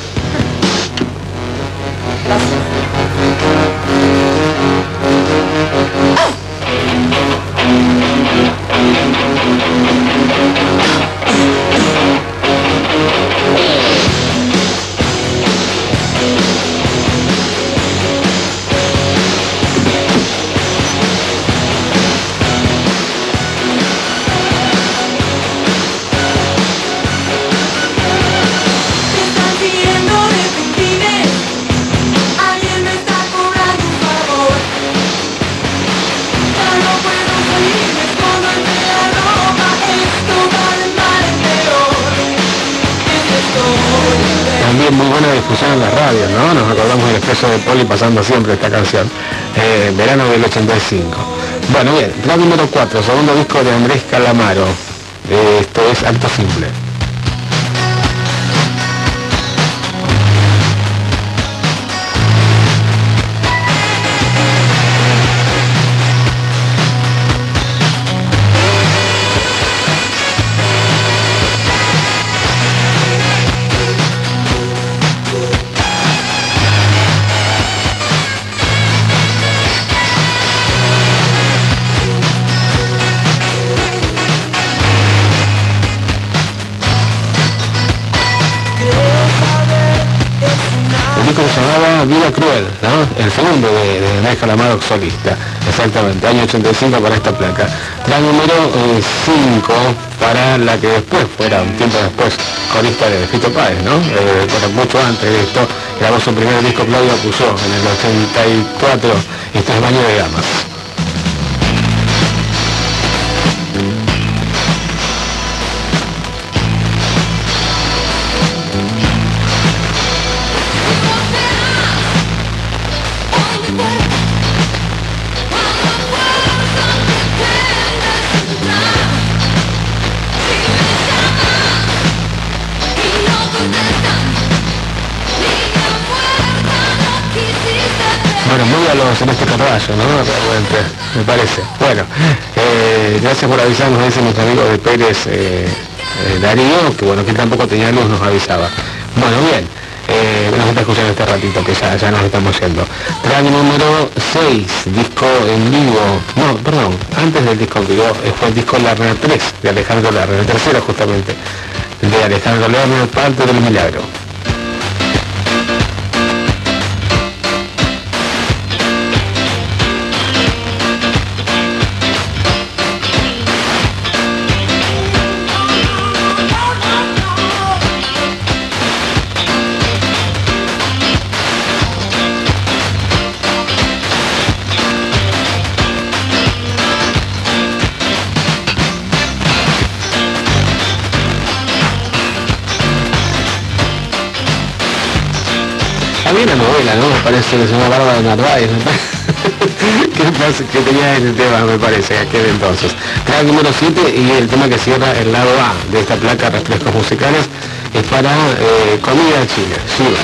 Muy buena difusión en la radio, ¿no? Nos acordamos del Expreso de Poli pasando siempre esta canción, eh, verano del ochenta y cinco. Bueno, bien, track número cuatro, segundo disco de Andrés Calamaro, eh, esto es Acto Simple. Se llamaba Vida Cruel, ¿no? El segundo de, de Andrés Calamaro solista, exactamente, año ochenta y cinco para esta placa. Track número cinco eh, para la que después fuera, un tiempo después, corista de Fito Páez, ¿no? Eh, bueno, mucho antes de esto, grabó su primer disco Claudio Puyó en el ochenta y cuatro, esto es Baño de Damas. Celeste Carballo, ¿no? Realmente, me parece. Bueno, eh, gracias por avisarnos, dice nuestro amigo de Pérez, eh, eh, Darío, que bueno, que tampoco tenía luz, nos avisaba. Bueno, bien, eh, nos está escuchando este ratito, que ya, ya nos estamos yendo. Track número seis, disco en vivo, no, perdón, antes del disco en vivo, eh, fue el disco Lerner tres, de Alejandro Lerner, el tercero justamente, de Alejandro Lerner, Parte del Milagro. Había una novela, ¿no? Me parece que se llama Bárbara Narváez, me parece. que tenía ese tema, me parece, aquel entonces. Track número siete y el tema que cierra el lado A de esta placa Refrescos Musicales es para eh, Comida China, Shiva.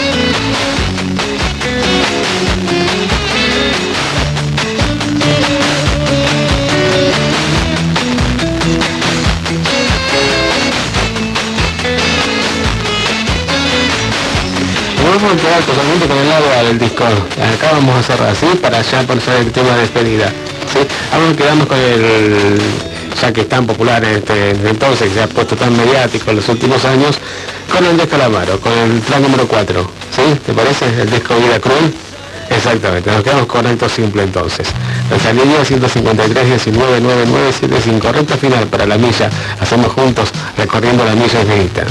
Vamos a entrar totalmente con el lado A del disco. Acá vamos a cerrar así para ya poner el tema de despedida. ¿Sí? Ahora quedamos con el, ya que es tan popular en este entonces, que se ha puesto tan mediático en los últimos años, con el de Calamaro, con el track número cuatro. ¿Sí? ¿Te parece? El disco Vida Cruel. Exactamente, nos quedamos con recto simple entonces. Nuestra línea ciento cincuenta y tres, diecinueve, noventa y nueve, setenta y cinco, recta final para la milla. Hacemos juntos recorriendo la milla infinita.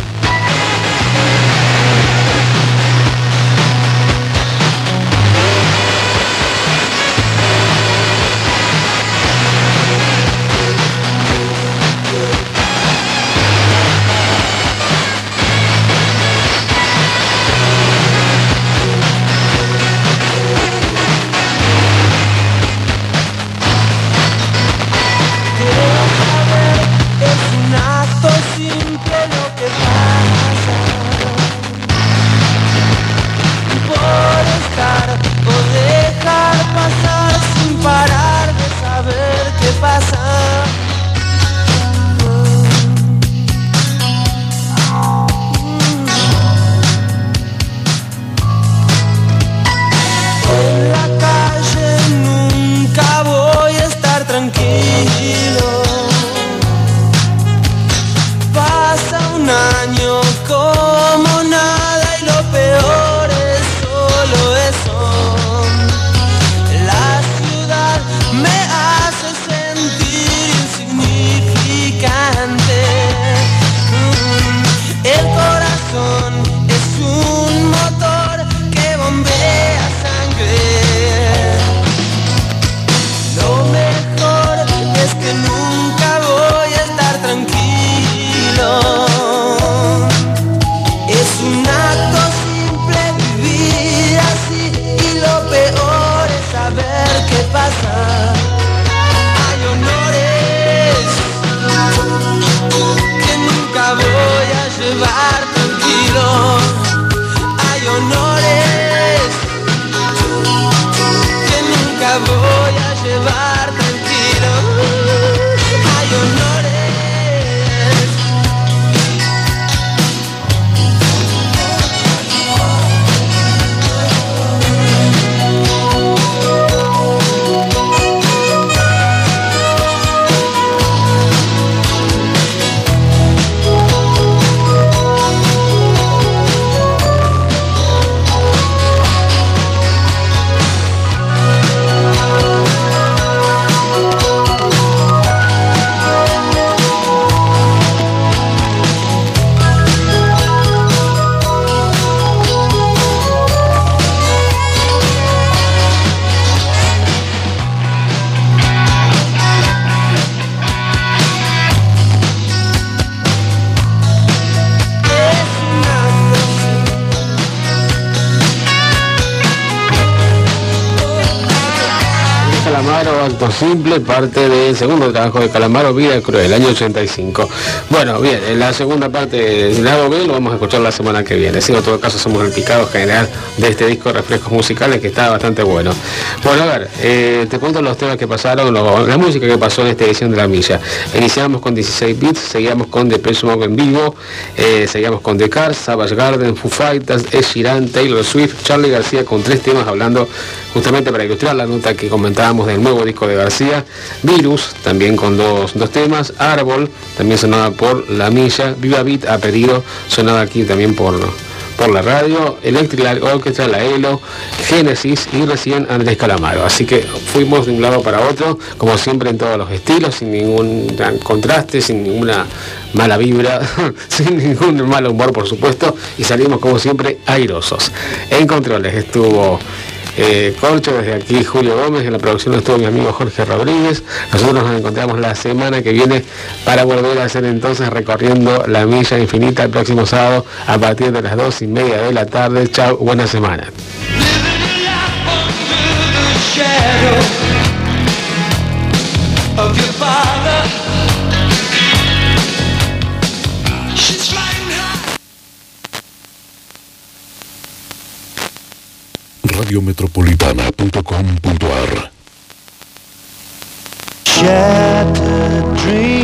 Es un acto simple lo que pasa.
Calamaro, Acto Simple, parte del segundo trabajo de Calamaro, Vida Cruel, año ochenta y cinco. Bueno, bien, en la segunda parte del lado B lo vamos a escuchar la semana que viene. Si no, en todo caso somos el picado general de este disco Refrescos Musicales, que está bastante bueno. Bueno, a ver, eh, te cuento los temas que pasaron, lo, la música que pasó en esta edición de La Milla. Iniciamos con dieciséis bits, seguíamos con Depeche Mode en vivo, eh, seguíamos con The Cars, Savage Garden, Foo Fighters, Ed Sheeran, Taylor Swift, Charly García, con tres temas hablando justamente para ilustrar la nota que comentábamos del nuevo disco de García. Virus, también con dos, dos temas. Árbol, también sonaba por La Milla. Viva Beat, a pedido, sonaba aquí también por, por la radio. Electric Light Orchestra, La Elo, Génesis y recién Andrés Calamaro. Así que fuimos de un lado para otro, como siempre en todos los estilos, sin ningún contraste, sin ninguna mala vibra, sin ningún mal humor, por supuesto, y salimos como siempre airosos. En controles estuvo Eh, Corcho, desde aquí Julio Gómez, en la producción estuvo mi amigo Jorge Rodríguez. Nosotros nos encontramos la semana que viene para volver a hacer entonces recorriendo la milla infinita el próximo sábado a partir de las dos y media de la tarde. Chao, buena semana.
radiometropolitana punto com punto a r
Shattered dreams.